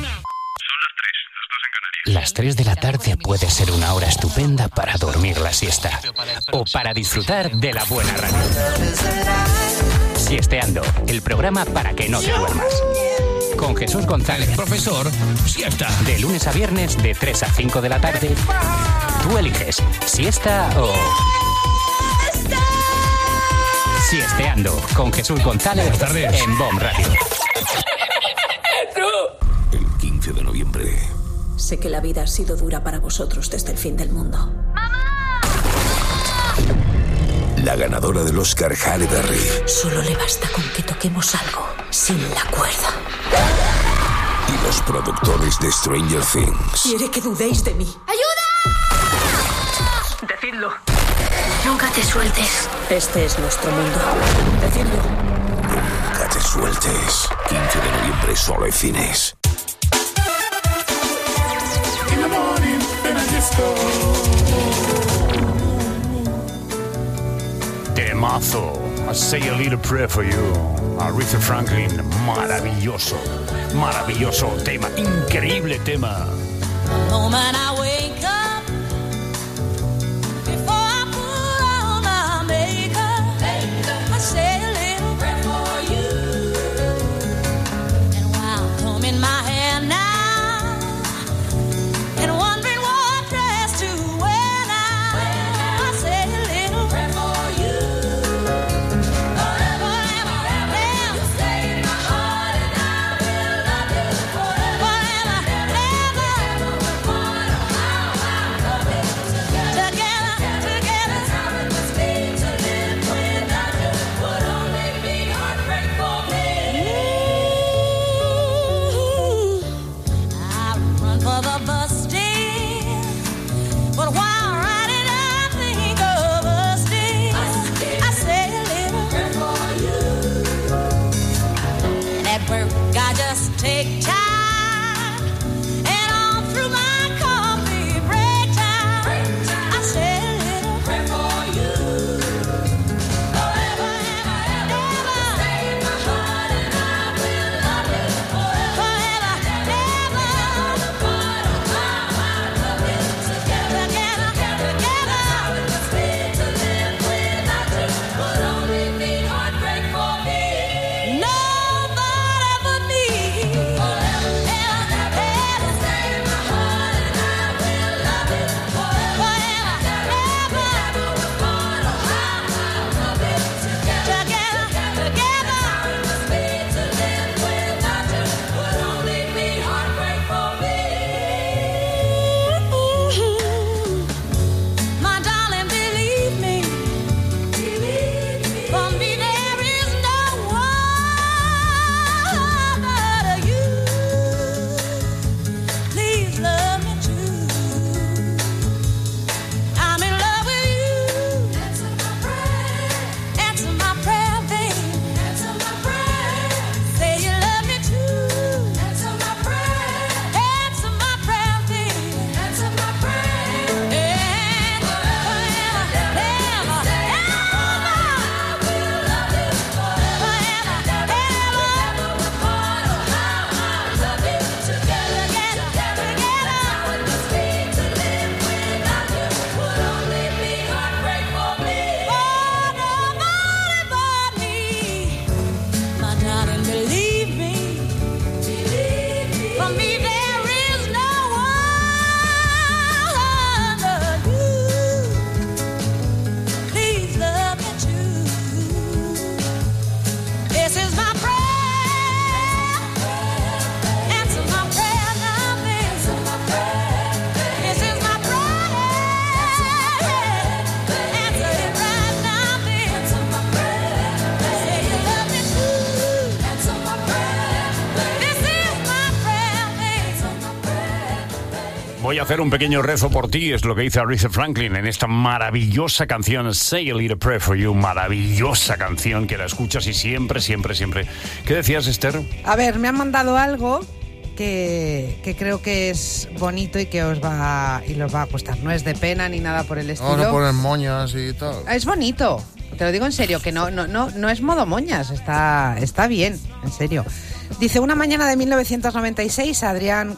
Las tres de la tarde puede ser una hora estupenda para dormir la siesta o para disfrutar de la buena radio. Siesteando, el programa para que no te duermas. Con Jesús González, profesor, siesta. De lunes a viernes de tres a cinco de la tarde. Tú eliges siesta o... Siesteando con Jesús González en B O M Radio. El quince de noviembre. Sé que la vida ha sido dura para vosotros desde el fin del mundo. La ganadora del Oscar, Halle Berry. Solo le basta con que toquemos algo sin la cuerda. Y los productores de Stranger Things. Quiere que dudéis de mí. ¡Ayuda! Decidlo. Nunca te sueltes. Este es nuestro mundo. Decidlo. Nunca te sueltes. quince de noviembre, solo en cines. Temazo. I say a little prayer for you. Aretha Franklin, maravilloso, maravilloso tema, increíble tema. Moment I wake up, before I put on my makeup, I say a little prayer for you. And while combing my hair now, and wondering what dress to wear now, I say a little prayer for you. Forever and forever, you stay in my heart, and I will love you forever. Forever, ever, ever, voy a hacer un pequeño rezo por ti, es lo que dice Aretha Franklin en esta maravillosa canción Say a Little Prayer for You, maravillosa canción que la escuchas y siempre, siempre, siempre. ¿Qué decías, Esther? A ver, me han mandado algo que, que creo que es bonito y que os va y los va a gustar. No es de pena ni nada por el estilo. No, no ponen moñas y tal. Es bonito, te lo digo en serio, que no, no, no, no es modo moñas, está, está bien, en serio. Dice, una mañana de mil novecientos noventa y seis, Adrián,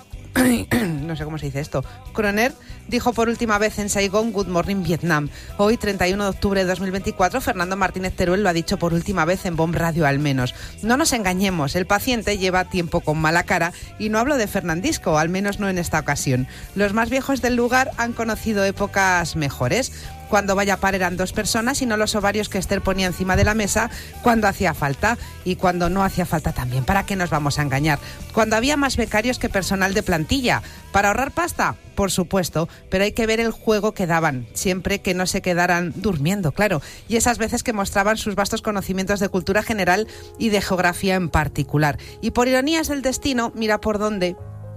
no sé cómo se dice esto, Croner dijo por última vez en Saigón Good Morning Vietnam. Hoy, treinta y uno de octubre de dos mil veinticuatro, Fernando Martínez Teruel lo ha dicho por última vez en Bomb Radio al menos. No nos engañemos, el paciente lleva tiempo con mala cara y no hablo de Fernandisco, al menos no en esta ocasión. Los más viejos del lugar han conocido épocas mejores. Cuando vaya par eran dos personas y no los ovarios que Esther ponía encima de la mesa cuando hacía falta y cuando no hacía falta también. ¿Para qué nos vamos a engañar? Cuando había más becarios que personal de plantilla. ¿Para ahorrar pasta? Por supuesto, pero hay que ver el juego que daban, siempre que no se quedaran durmiendo, claro. Y esas veces que mostraban sus vastos conocimientos de cultura general y de geografía en particular. Y por ironías del destino, mira por dónde...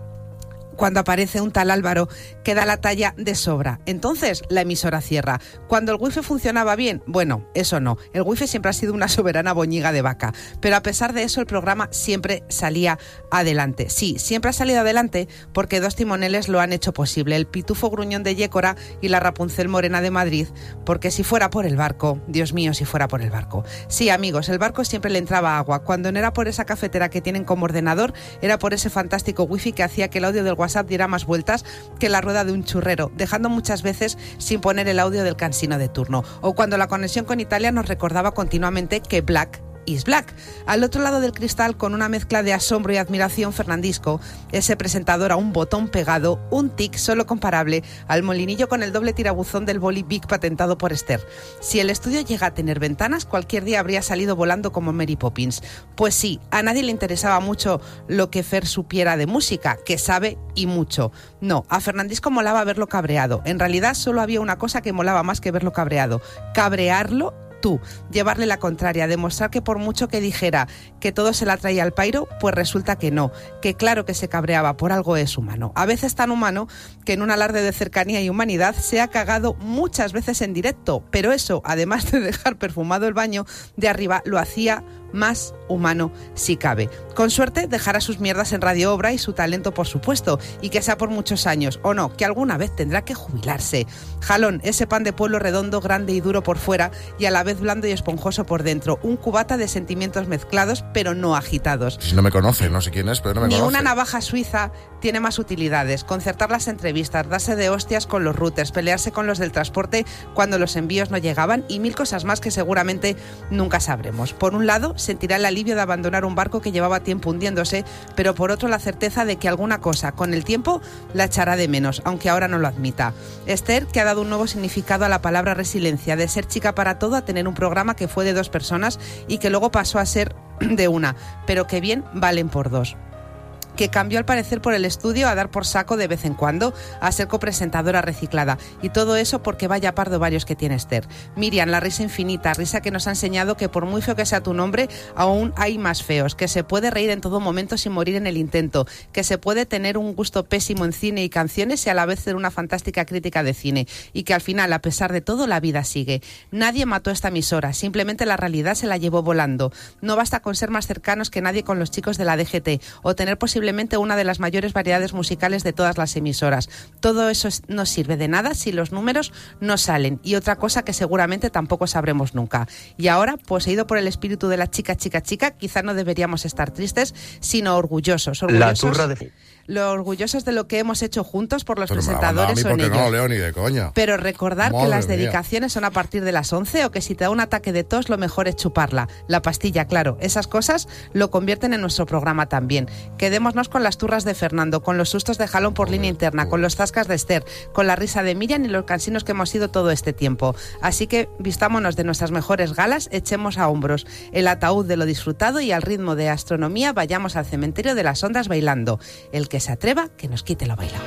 Cuando aparece un tal Álvaro que da la talla de sobra. Entonces la emisora cierra. Cuando el wifi funcionaba bien, bueno, eso no. El wifi siempre ha sido una soberana boñiga de vaca. Pero a pesar de eso el programa siempre salía adelante. Sí, siempre ha salido adelante porque dos timoneles lo han hecho posible. El pitufo gruñón de Yécora y la Rapunzel morena de Madrid. Porque si fuera por el barco, Dios mío, si fuera por el barco. Sí, amigos, el barco siempre le entraba agua. Cuando no era por esa cafetera que tienen como ordenador, era por ese fantástico wifi que hacía que el audio del WhatsApp diera más vueltas que la rueda de un churrero, dejando muchas veces sin poner el audio del cansino de turno. O cuando la conexión con Italia nos recordaba continuamente que Black is Black. Al otro lado del cristal, con una mezcla de asombro y admiración, Fernandisco, ese presentador a un botón pegado, un tic solo comparable al molinillo con el doble tirabuzón del boli Big patentado por Esther. Si el estudio llega a tener ventanas, cualquier día habría salido volando como Mary Poppins. Pues sí, a nadie le interesaba mucho lo que Fer supiera de música, que sabe y mucho. No, a Fernandisco molaba verlo cabreado. En realidad solo había una cosa que molaba más que verlo cabreado: cabrearlo tú, llevarle la contraria, demostrar que por mucho que dijera que todo se la traía al pairo, pues resulta que no, que claro que se cabreaba, por algo es humano. A veces tan humano que en un alarde de cercanía y humanidad se ha cagado muchas veces en directo, pero eso, además de dejar perfumado el baño de arriba, lo hacía más humano si cabe. Con suerte dejará sus mierdas en Radio Obra y su talento, por supuesto, y que sea por muchos años, o no, que alguna vez tendrá que jubilarse. Jalón, ese pan de pueblo redondo, grande y duro por fuera y a la vez blando y esponjoso por dentro, un cubata de sentimientos mezclados pero no agitados. Si no me conoce, no sé quién es, pero no me Ni conoce. una navaja suiza tiene más utilidades: concertar las entrevistas, darse de hostias con los routers, pelearse con los del transporte cuando los envíos no llegaban y mil cosas más que seguramente nunca sabremos. Por un lado, sentirá el alivio de abandonar un barco que llevaba tiempo hundiéndose, pero por otro la certeza de que alguna cosa, con el tiempo, la echará de menos, aunque ahora no lo admita. Esther, que ha dado un nuevo significado a la palabra resiliencia, de ser chica para todo a tener un programa que fue de dos personas y que luego pasó a ser de una, pero que bien valen por dos. Que cambió al parecer por el estudio a dar por saco de vez en cuando, a ser copresentadora reciclada. Y todo eso porque vaya par de varios que tiene Esther. Miriam, la risa infinita, risa que nos ha enseñado que por muy feo que sea tu nombre, aún hay más feos, que se puede reír en todo momento sin morir en el intento, que se puede tener un gusto pésimo en cine y canciones y a la vez ser una fantástica crítica de cine, y que al final, a pesar de todo, la vida sigue. Nadie mató esta emisora, simplemente la realidad se la llevó volando. No basta con ser más cercanos que nadie con los chicos de la D G T, o tener posibilidad una de las mayores variedades musicales de todas las emisoras. Todo eso no sirve de nada si los números no salen, y otra cosa que seguramente tampoco sabremos nunca. Y ahora, poseído por el espíritu de la chica, chica, chica, quizá no deberíamos estar tristes, sino orgullosos. orgullosos La turra de... Lo orgullosos de lo que hemos hecho juntos por los Pero presentadores me o en porque ellos. no lo leo ni de coña. Pero recordar Madre que las mía. dedicaciones son a partir de las once, o que si te da un ataque de tos lo mejor es chuparla. La pastilla, claro. Esas cosas lo convierten en nuestro programa también. Quedémonos con las turras de Fernando, con los sustos de Jalón por línea interna, con los zascas de Esther, con la risa de Miriam y los cansinos que hemos sido todo este tiempo. Así que vistámonos de nuestras mejores galas, echemos a hombros el ataúd de lo disfrutado y al ritmo de astronomía vayamos al cementerio de las ondas bailando. El que se atreva, que nos quite lo bailado.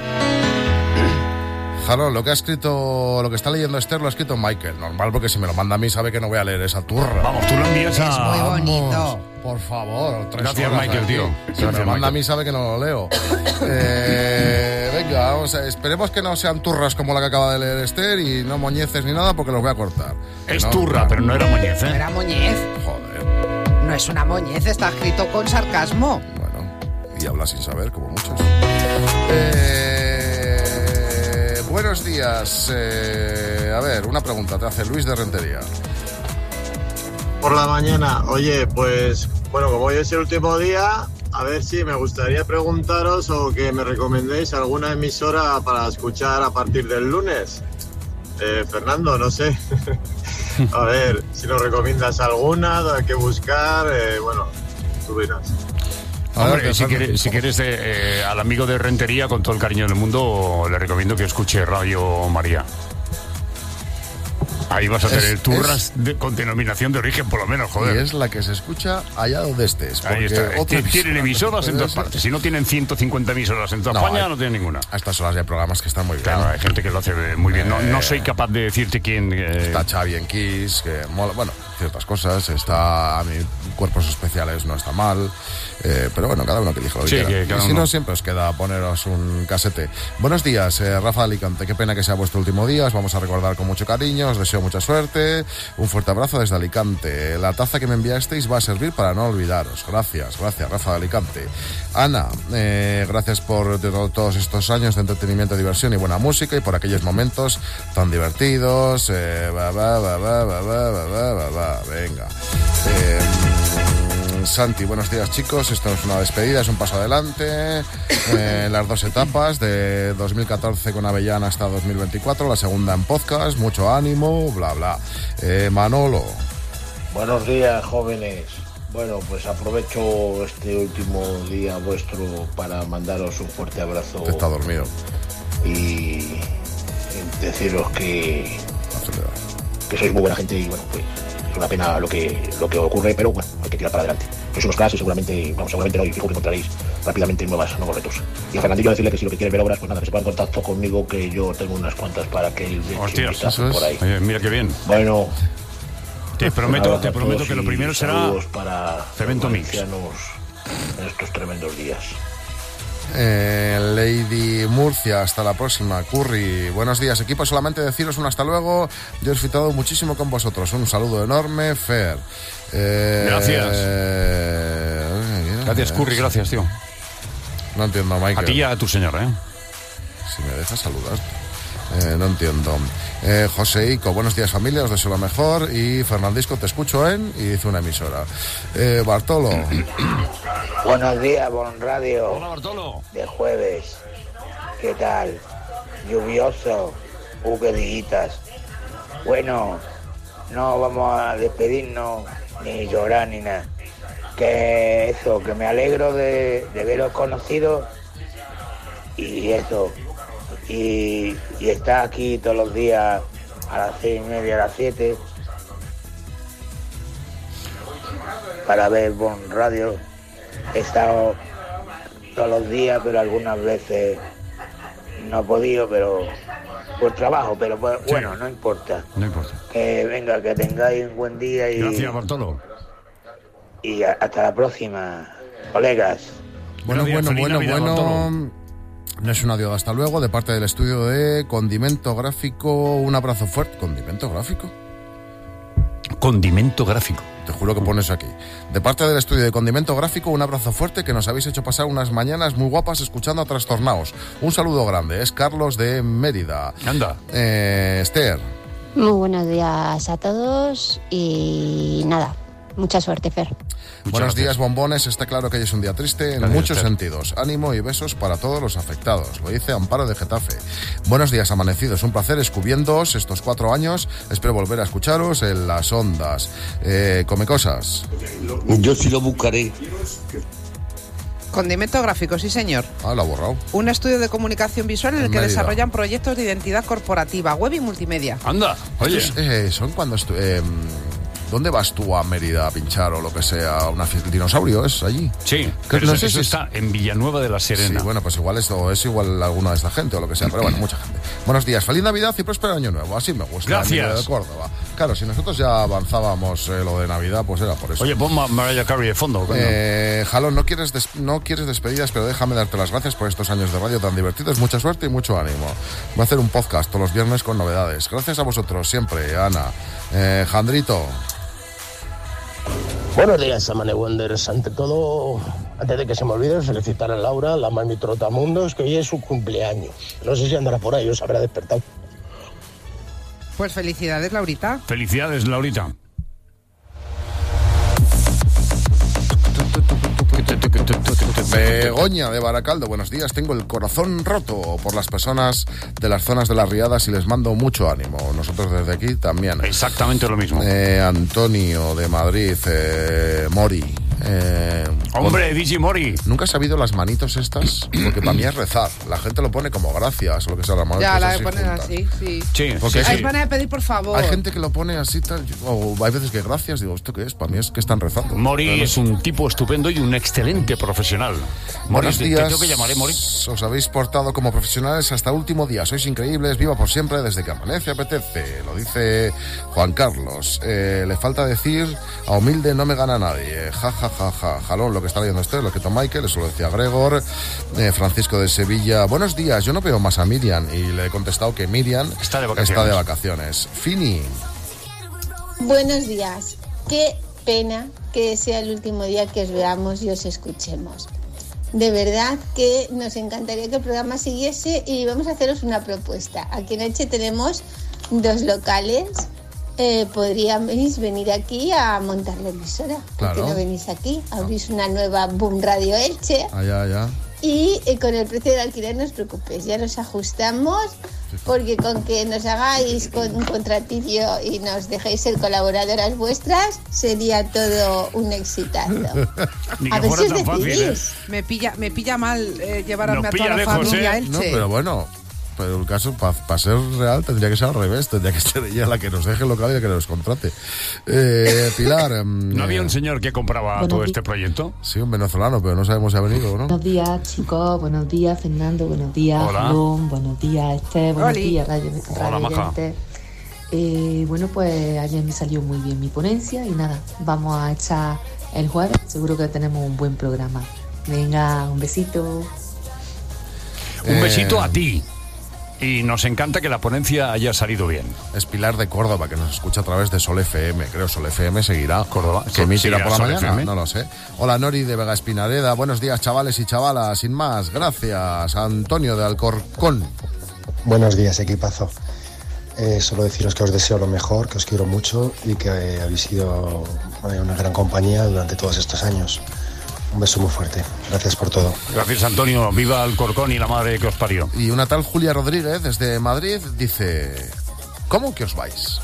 Jaro, lo que ha escrito, lo que está leyendo Esther lo ha escrito Michael. Normal, porque si me lo manda a mí sabe que no voy a leer esa turra. Vamos, tú lo envías a... Es muy bonito. Por favor, tres Gracias, horas Michael, aquí. tío. Si Gracias, me manda Michael. a mí sabe que no lo leo. Eh, venga, vamos a, esperemos que no sean turras como la que acaba de leer Esther y no moñeces ni nada porque los voy a cortar. Es No, turra, claro. pero no era moñez, ¿eh? Era moñez. Joder. No es una moñez, está escrito con sarcasmo. Y habla sin saber, como muchos. Eh, buenos días. Eh, a ver, una pregunta te hace Luis de Rentería. Por la mañana, oye, pues bueno, como hoy es el último día, a ver si me gustaría preguntaros o que me recomendéis alguna emisora para escuchar a partir del lunes. Eh, Fernando, no sé. A ver, si nos recomiendas alguna, hay que buscar, eh, bueno, tú verás. Hombre, si quieres, si quieres eh, eh, al amigo de Rentería, con todo el cariño del mundo, le recomiendo que escuche Radio María. Ahí vas a tener Es- turras de, con denominación de origen, por lo menos, joder. Y es la que se escucha allá donde estés. Ahí porque está. otra Tien- Tienen emisoras en todas Puede partes. Si no tienen ciento cincuenta emisoras en toda No, España, hay- no tienen ninguna. A estas horas hay programas que están muy bien. Claro, hay gente que lo hace muy bien. No, no Eh, soy capaz de decirte quién. eh, Está Xavi en Kiss, que mola, bueno, ciertas cosas. Está a mí, Cuerpos Especiales no está mal. eh, pero bueno, cada uno que elija lo que Sí, quiera. que cada Y si uno. no, siempre os queda poneros un casete. Buenos días, eh, Rafa de Alicante. Qué pena que sea vuestro último día. Os vamos a recordar con mucho cariño. Os deseo mucha suerte. Un fuerte abrazo desde Alicante. La taza que me enviasteis va a servir para no olvidaros. Gracias, gracias, Rafa de Alicante. Ana, eh, gracias por de to- todos estos años de entretenimiento, diversión y buena música y por aquellos momentos tan divertidos. Eh, va, va, va, va, va, va, va, va, va, va. Venga. Eh, Santi, buenos días, chicos. Esto no es una despedida, es un paso adelante. Eh, las dos etapas de dos mil catorce con Avellana hasta dos mil veinticuatro, la segunda en podcast, mucho ánimo, bla, bla. Eh, Manolo. Buenos días, jóvenes. Bueno, pues aprovecho este último día vuestro para mandaros un fuerte abrazo. Está dormido. Y deciros que, que sois muy buena gente y bueno, pues es una pena lo que lo que ocurre, pero bueno, hay que tirar para adelante. Sois unos cracks y seguramente, vamos, seguramente no, y fijo que encontraréis rápidamente nuevas, nuevos retos. Y a Fernandillo decirle que si lo que quiere ver obras, pues nada, que se ponga en contacto conmigo, que yo tengo unas cuantas para que él eche un Hostias, vistazo por ahí. Oye, mira qué bien. Bueno, Te prometo, nada, te a prometo todos que lo y primero será saludos para Cemento los Mix. valencianos en estos tremendos días. Eh, Lady Murcia, hasta la próxima. Curry, buenos días, equipo. Solamente deciros un hasta luego. Yo he disfrutado muchísimo con vosotros. Un saludo enorme, Fer. Eh, Gracias. eh, Gracias, Curry, gracias, tío. No entiendo, Michael. A ti y a tu señora, ¿eh? Si me dejas saludar. Eh, no entiendo. Eh, José Ico, buenos días, familia, os deseo lo mejor. Y Fernandisco, te escucho en y dice una emisora. Eh, Bartolo. Buenos días, Bon Radio. Hola, Bartolo. De jueves. ¿Qué tal? Lluvioso. Uh, qué días. Bueno, no vamos a despedirnos ni llorar ni nada. Que eso, que me alegro de, de veros conocido y eso. Y, y está aquí todos los días a las seis y media, a las siete para ver Bon Radio. He estado todos los días, pero algunas veces no he podido, pero por trabajo, pero pues, Sí. bueno, no importa. No importa. Que venga, que tengáis un buen día y, Gracias, Bartolo. y a- hasta la próxima, colegas. Bueno, Buenos días, bueno, feliz bueno, Navidad, Bartolo. bueno. No es un adiós, hasta luego. De parte del estudio de Condimento Gráfico, un abrazo fuerte. ¿Condimento Gráfico? Condimento Gráfico. Te juro que pones aquí. De parte del estudio de Condimento Gráfico, un abrazo fuerte, que nos habéis hecho pasar unas mañanas muy guapas escuchando a Trastornaos. Un saludo grande. Es Carlos de Mérida. Anda. Eh, Esther. Muy buenos días a todos y nada, mucha suerte, Fer. Buenos días, bombones. Está claro que hoy es un día triste en Gracias, muchos Esther. sentidos. Ánimo y besos para todos los afectados. Lo dice Amparo de Getafe. Buenos días, amanecidos. Un placer escubiéndoos estos cuatro años. Espero volver a escucharos en las ondas. Eh, come cosas. Yo sí lo buscaré. Condimento gráfico, sí señor. Ah, lo ha borrado. Un estudio de comunicación visual en el En que Mérida. desarrollan proyectos de identidad corporativa, web y multimedia. Anda, oye. Estos, eh, son cuando... estu- eh, ¿Dónde vas tú a Mérida a pinchar o lo que sea? ¿Una fiesta? ¿El dinosaurio es allí? Sí, Que pero no eso, sé eso si es- está en Villanueva de la Serena. Sí, bueno, pues igual esto es igual alguna de esta gente o lo que sea, pero bueno, mucha gente. Buenos días, feliz Navidad y próspero año nuevo, así me gusta. Gracias. Emilio de Córdoba. Claro, si nosotros ya avanzábamos eh, lo de Navidad, pues era por eso. Oye, pon Ma- Mariah Carey de fondo. coño. Eh, Jalón, no quieres, des- no quieres despedidas, pero déjame darte las gracias por estos años de radio tan divertidos. Mucha suerte y mucho ánimo. Voy a hacer un podcast todos los viernes con novedades. Gracias a vosotros siempre, Ana. Eh, Jandrito. Buenos días, Amane Wonders. Ante todo, antes de que se me olvide, felicitar a Laura, la mami trotamundos, que hoy es su cumpleaños. No sé si andará por ahí, os habrá despertado. Pues felicidades, Laurita. Felicidades, Laurita. Begoña de Baracaldo, buenos días. Tengo el corazón roto por las personas de las zonas de las riadas y les mando mucho ánimo. Nosotros desde aquí también. Exactamente lo mismo. Eh, Antonio de Madrid, eh, Mori. Eh, Hombre, Digi Mori. ¿Nunca has sabido las manitos estas? Porque para mí es rezar. La gente lo pone como gracias o lo que sea. Las manitos Ya, la así de poner juntas. así, sí. Sí, Porque Hay sí. manera de pedir por favor. Hay gente que lo pone así tal, o hay veces que gracias, digo, ¿esto qué es? Para mí es que están rezando. Mori Pero no es sé. un tipo estupendo y un excelente profesional. Mori, Buenos te- días. Te tengo que llamar, ¿eh, Mori? Os habéis portado como profesionales hasta el último día. Sois increíbles, viva por siempre, desde que amanece apetece. Lo dice Juan Carlos. Eh, le falta decir, a humilde no me gana nadie. Ja, ja, ja, ja. Jalón, lo que está leyendo usted, lo que toma Michael, eso lo decía Gregor. Eh, Francisco de Sevilla. Buenos días, yo no veo más a Miriam. Y le he contestado que Miriam Está de vacaciones. está de vacaciones. Fini. Buenos días. Qué pena que sea el último día que os veamos y os escuchemos. De verdad que nos encantaría que el programa siguiese y vamos a haceros una propuesta. Aquí en Elche tenemos dos locales. Eh, podríais venir aquí a montar la emisora. ¿Por qué Claro. no venís aquí? Abrís una nueva Boom Radio Elche. Allá, allá. Y eh, con el precio del alquiler no os preocupéis, ya nos ajustamos, porque con que nos hagáis con un contratillo y nos dejéis ser colaboradoras vuestras, sería todo un exitazo. Ni A que ver fuera si os tan fácil, ¿eh? decidís. Me pilla, me pilla mal eh, llevarme Nos a toda pilla la lejos, familia ¿eh? a Elche. No, pero bueno, pero el caso, para ser real, tendría que ser al revés. Tendría que ser ella la que nos deje el local y la que nos contrate. Eh, Pilar. em, ¿No había eh, un señor que compraba Buenos todo días. este proyecto? Sí, un venezolano, pero no sabemos si ha venido o no. Buenos días, chicos. Buenos días, Fernando. Buenos días, Hola. Jalón. Buenos días, Esther. Buenos Oli. días, Radio, Hola, Radio maja. Oyentes. Eh, bueno, pues ayer me salió muy bien mi ponencia y nada, vamos a echar el jueves. Seguro que tenemos un buen programa. Venga, un besito. Un Eh, besito a ti. Y nos encanta que la ponencia haya salido bien. Es Pilar de Córdoba, que nos escucha a través de Sol F M. Creo Sol F M seguirá. Córdoba. Que emitirá ¿Seguirá por la Sol mañana, F M? no lo sé. Hola, Nori de Vega Espinareda. Buenos días, chavales y chavalas. Sin más, gracias. Antonio de Alcorcón. Buenos días, equipazo. Eh, solo deciros que os deseo lo mejor, que os quiero mucho y que eh, habéis sido eh, una gran compañía durante todos estos años. Un beso muy fuerte. Gracias por todo. Gracias, Antonio. Viva Alcorcón y la madre que os parió. Y una tal Julia Rodríguez, desde Madrid, dice... ¿Cómo que os vais?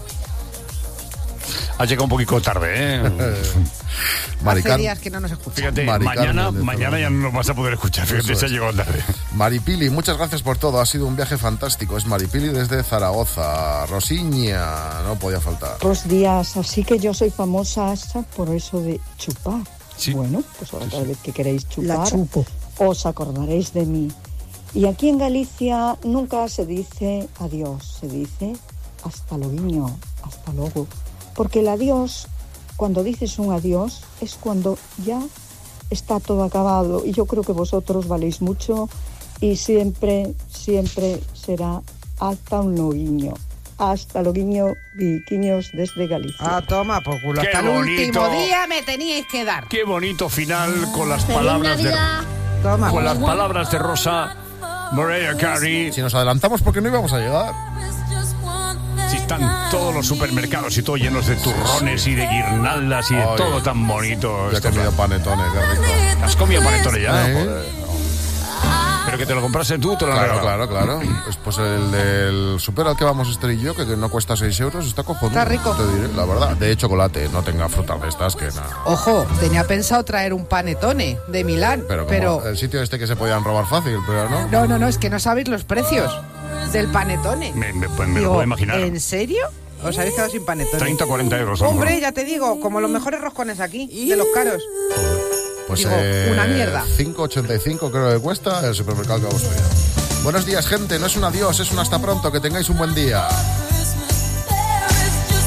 Ha llegado un poquito tarde, ¿eh? Mari Hace Car- días que no nos escuchan. Fíjate, Mari mañana, Carmen de mañana ya no nos vas a poder escuchar. Fíjate, Eso se ha es. llegado tarde. Maripili, muchas gracias por todo. Ha sido un viaje fantástico. Es Maripili desde Zaragoza. Rosiña, no podía faltar. Buenos días, así que yo soy famosa hasta por eso de chupar. Sí. Bueno, pues ahora cada vez que queréis chupar, La chupo. os acordaréis de mí. Y aquí en Galicia nunca se dice adiós, se dice hasta luego, hasta luego. Porque el adiós, cuando dices un adiós, es cuando ya está todo acabado. Y yo creo que vosotros valéis mucho y siempre, siempre será hasta un loguiño. Hasta loguiño, viquiños desde Galicia. Ah, toma, por culo. Qué Hasta el bonito. último día me teníais que dar. Qué bonito final con las ¡Feliz palabras de Navidad! Toma. con las palabras de Rosa Mariah Carey. Si nos adelantamos porque no íbamos a llegar. Si están todos los supermercados y todo llenos de turrones y de guirnaldas y de Ay. todo tan bonito. Ya he Este comido plan. panetones, qué rico. ¿Has comido panetones ya? ¿Eh? Joder. Pero que te lo compraste tú, te lo han Claro, regalado. claro, claro. Pues, pues el del super al que vamos Esther y yo, que no cuesta seis euros, está cojonudo. Está rico. Te diré, la verdad. De chocolate, no tenga frutas de estas, que nada. Ojo, tenía pensado traer un panetone de Milán, Pero, pero, como el sitio este que se podían robar fácil, pero no. no, no, no, es que no sabéis los precios del panetone. Me, me- pues me lo Digo, puedo imaginar. ¿en serio? ¿Os habéis quedado sin panetone? treinta o cuarenta euros. a lo Hombre, mejor. ya te digo, como los mejores roscones aquí, de los caros. Pues Digo, eh, una mierda. cinco ochenta y cinco creo que cuesta el supermercado que hemos pedido. Buenos días, gente. No es un adiós, es un hasta pronto. Que tengáis un buen día.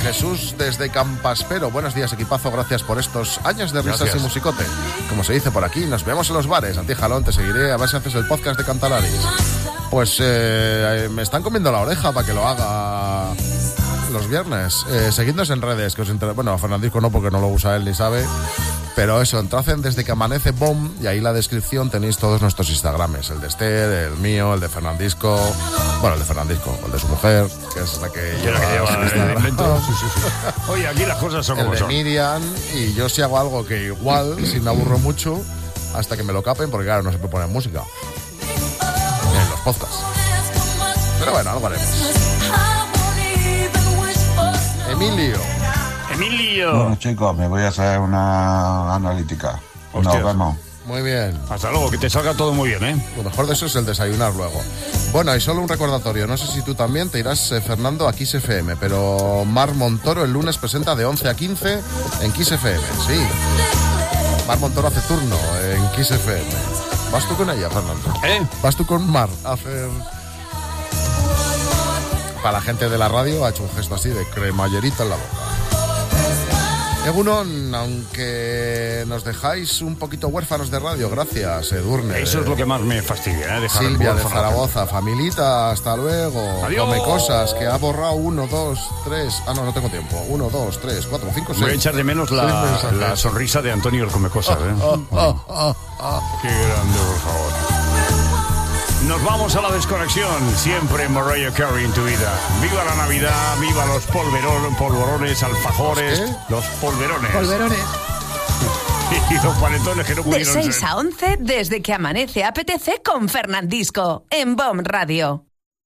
Jesús desde Campaspero. Buenos días, equipazo. Gracias por estos años de risas Gracias. y musicote. Como se dice por aquí, nos vemos en los bares. A ti, Jalón, te seguiré. A ver si haces el podcast de Cantalaris. Pues eh, me están comiendo la oreja para que lo haga los viernes. Eh, seguidnos en redes. Que os inter... Bueno, a Fernandisco no, porque no lo usa él ni sabe. Pero eso, entrad en Desde que amanece Bom y ahí en la descripción tenéis todos nuestros Instagrames. El de Esther, el mío, el de Fernandisco. Bueno, el de Fernandisco, el de su mujer, que es la que lleva, la que lleva su el Instagram. invento. Sí, sí, sí. Oye, aquí las cosas son El como de son. Miriam, y yo si hago algo que igual, si me aburro mucho, hasta que me lo capen, porque claro, no se puede poner música en los podcasts. Pero bueno, algo haremos. Emilio. Emilio. Bueno, chicos, me voy a hacer una analítica. Hostias. Nos vemos. Muy bien. Hasta luego, que te salga todo muy bien, ¿eh? Lo mejor de eso es el desayunar luego. Bueno, y solo un recordatorio. No sé si tú también te irás, eh, Fernando, a Kiss F M, pero Mar Montoro el lunes presenta de once a quince en Kiss F M, sí. Mar Montoro hace turno en Kiss F M. ¿Vas tú con ella, Fernando? ¿Eh? ¿Vas tú con Mar a hacer...? Para la gente de la radio ha hecho un gesto así de cremallerita en la boca. Egunon, aunque nos dejáis un poquito huérfanos de radio, gracias, Edurne. Eso es lo que más me fastidia, ¿eh? Dejar Silvia de huérfano. Zaragoza, familita, hasta luego. Adiós. Come cosas, que ha borrado uno, dos, tres. Ah, no, no tengo tiempo. Uno, dos, tres, cuatro, cinco, seis. Voy a echar de menos Seis la, mensajes. la sonrisa de Antonio el Comecosas, ¿eh? Ah, ah, ah, ah. Qué grande, por favor. Nos vamos a la desconexión. Siempre Mariah Carey en tu vida. Viva la Navidad, viva los polverón, polvorones, alfajores, ¿Los qué? los polverones. Polverones. Y los panetones que no De pudieron seis ser. a once, desde que amanece A P T C con Fernandisco, en B O M Radio.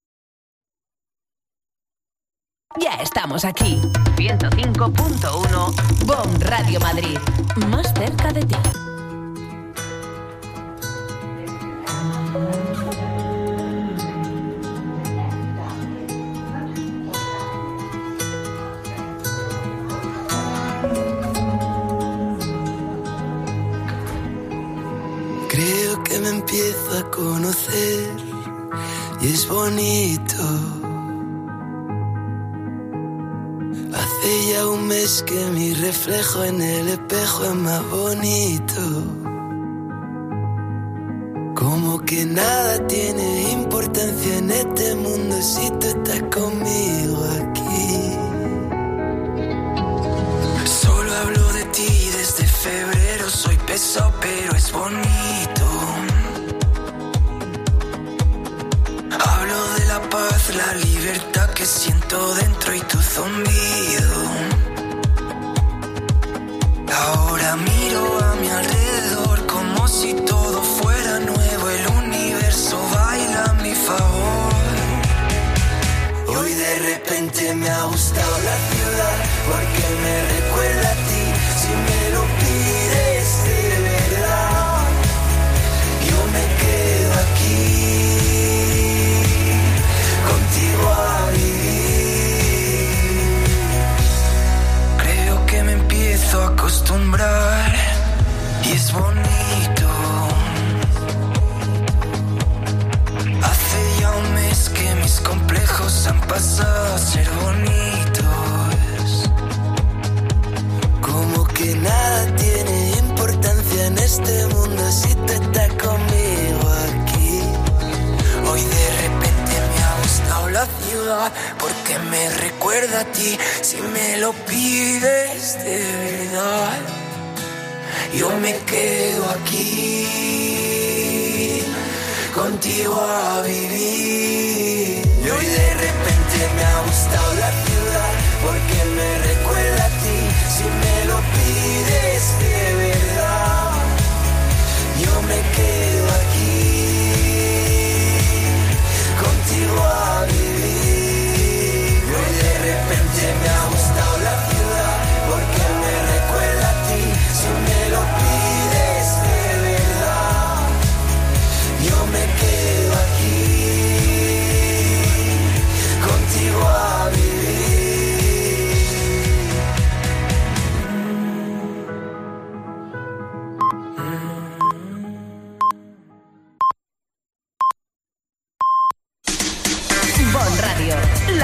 Ya estamos aquí. ciento cinco punto uno, B O M Radio Madrid. Más cerca de ti. Creo que me empiezo a conocer y es bonito. Hace ya un mes que mi reflejo en el espejo es más bonito. Como que nada tiene importancia en este mundo si tú estás conmigo aquí. Solo hablo de ti desde febrero, soy pesado pero es bonito. Hablo de la paz, la libertad que siento dentro y tu zumbido. Ahora miro a mi alrededor como si todo fuera nuevo, el universo baila a mi favor. Hoy de repente me ha gustado la ciudad porque me recuerda a ti, si me lo pides de verdad, yo me quedo aquí, contigo a vivir. Creo que me empiezo a acostumbrar y es bonito. Hace ya un mes que mis complejos han pasado a ser bonitos. Como que nada tiene importancia en este mundo si tú estás conmigo aquí. Hoy de repente me ha gustado la ciudad porque me recuerda a ti, si me lo pides de verdad, yo me quedo aquí, contigo a vivir. Y hoy de repente me ha gustado la ciudad porque me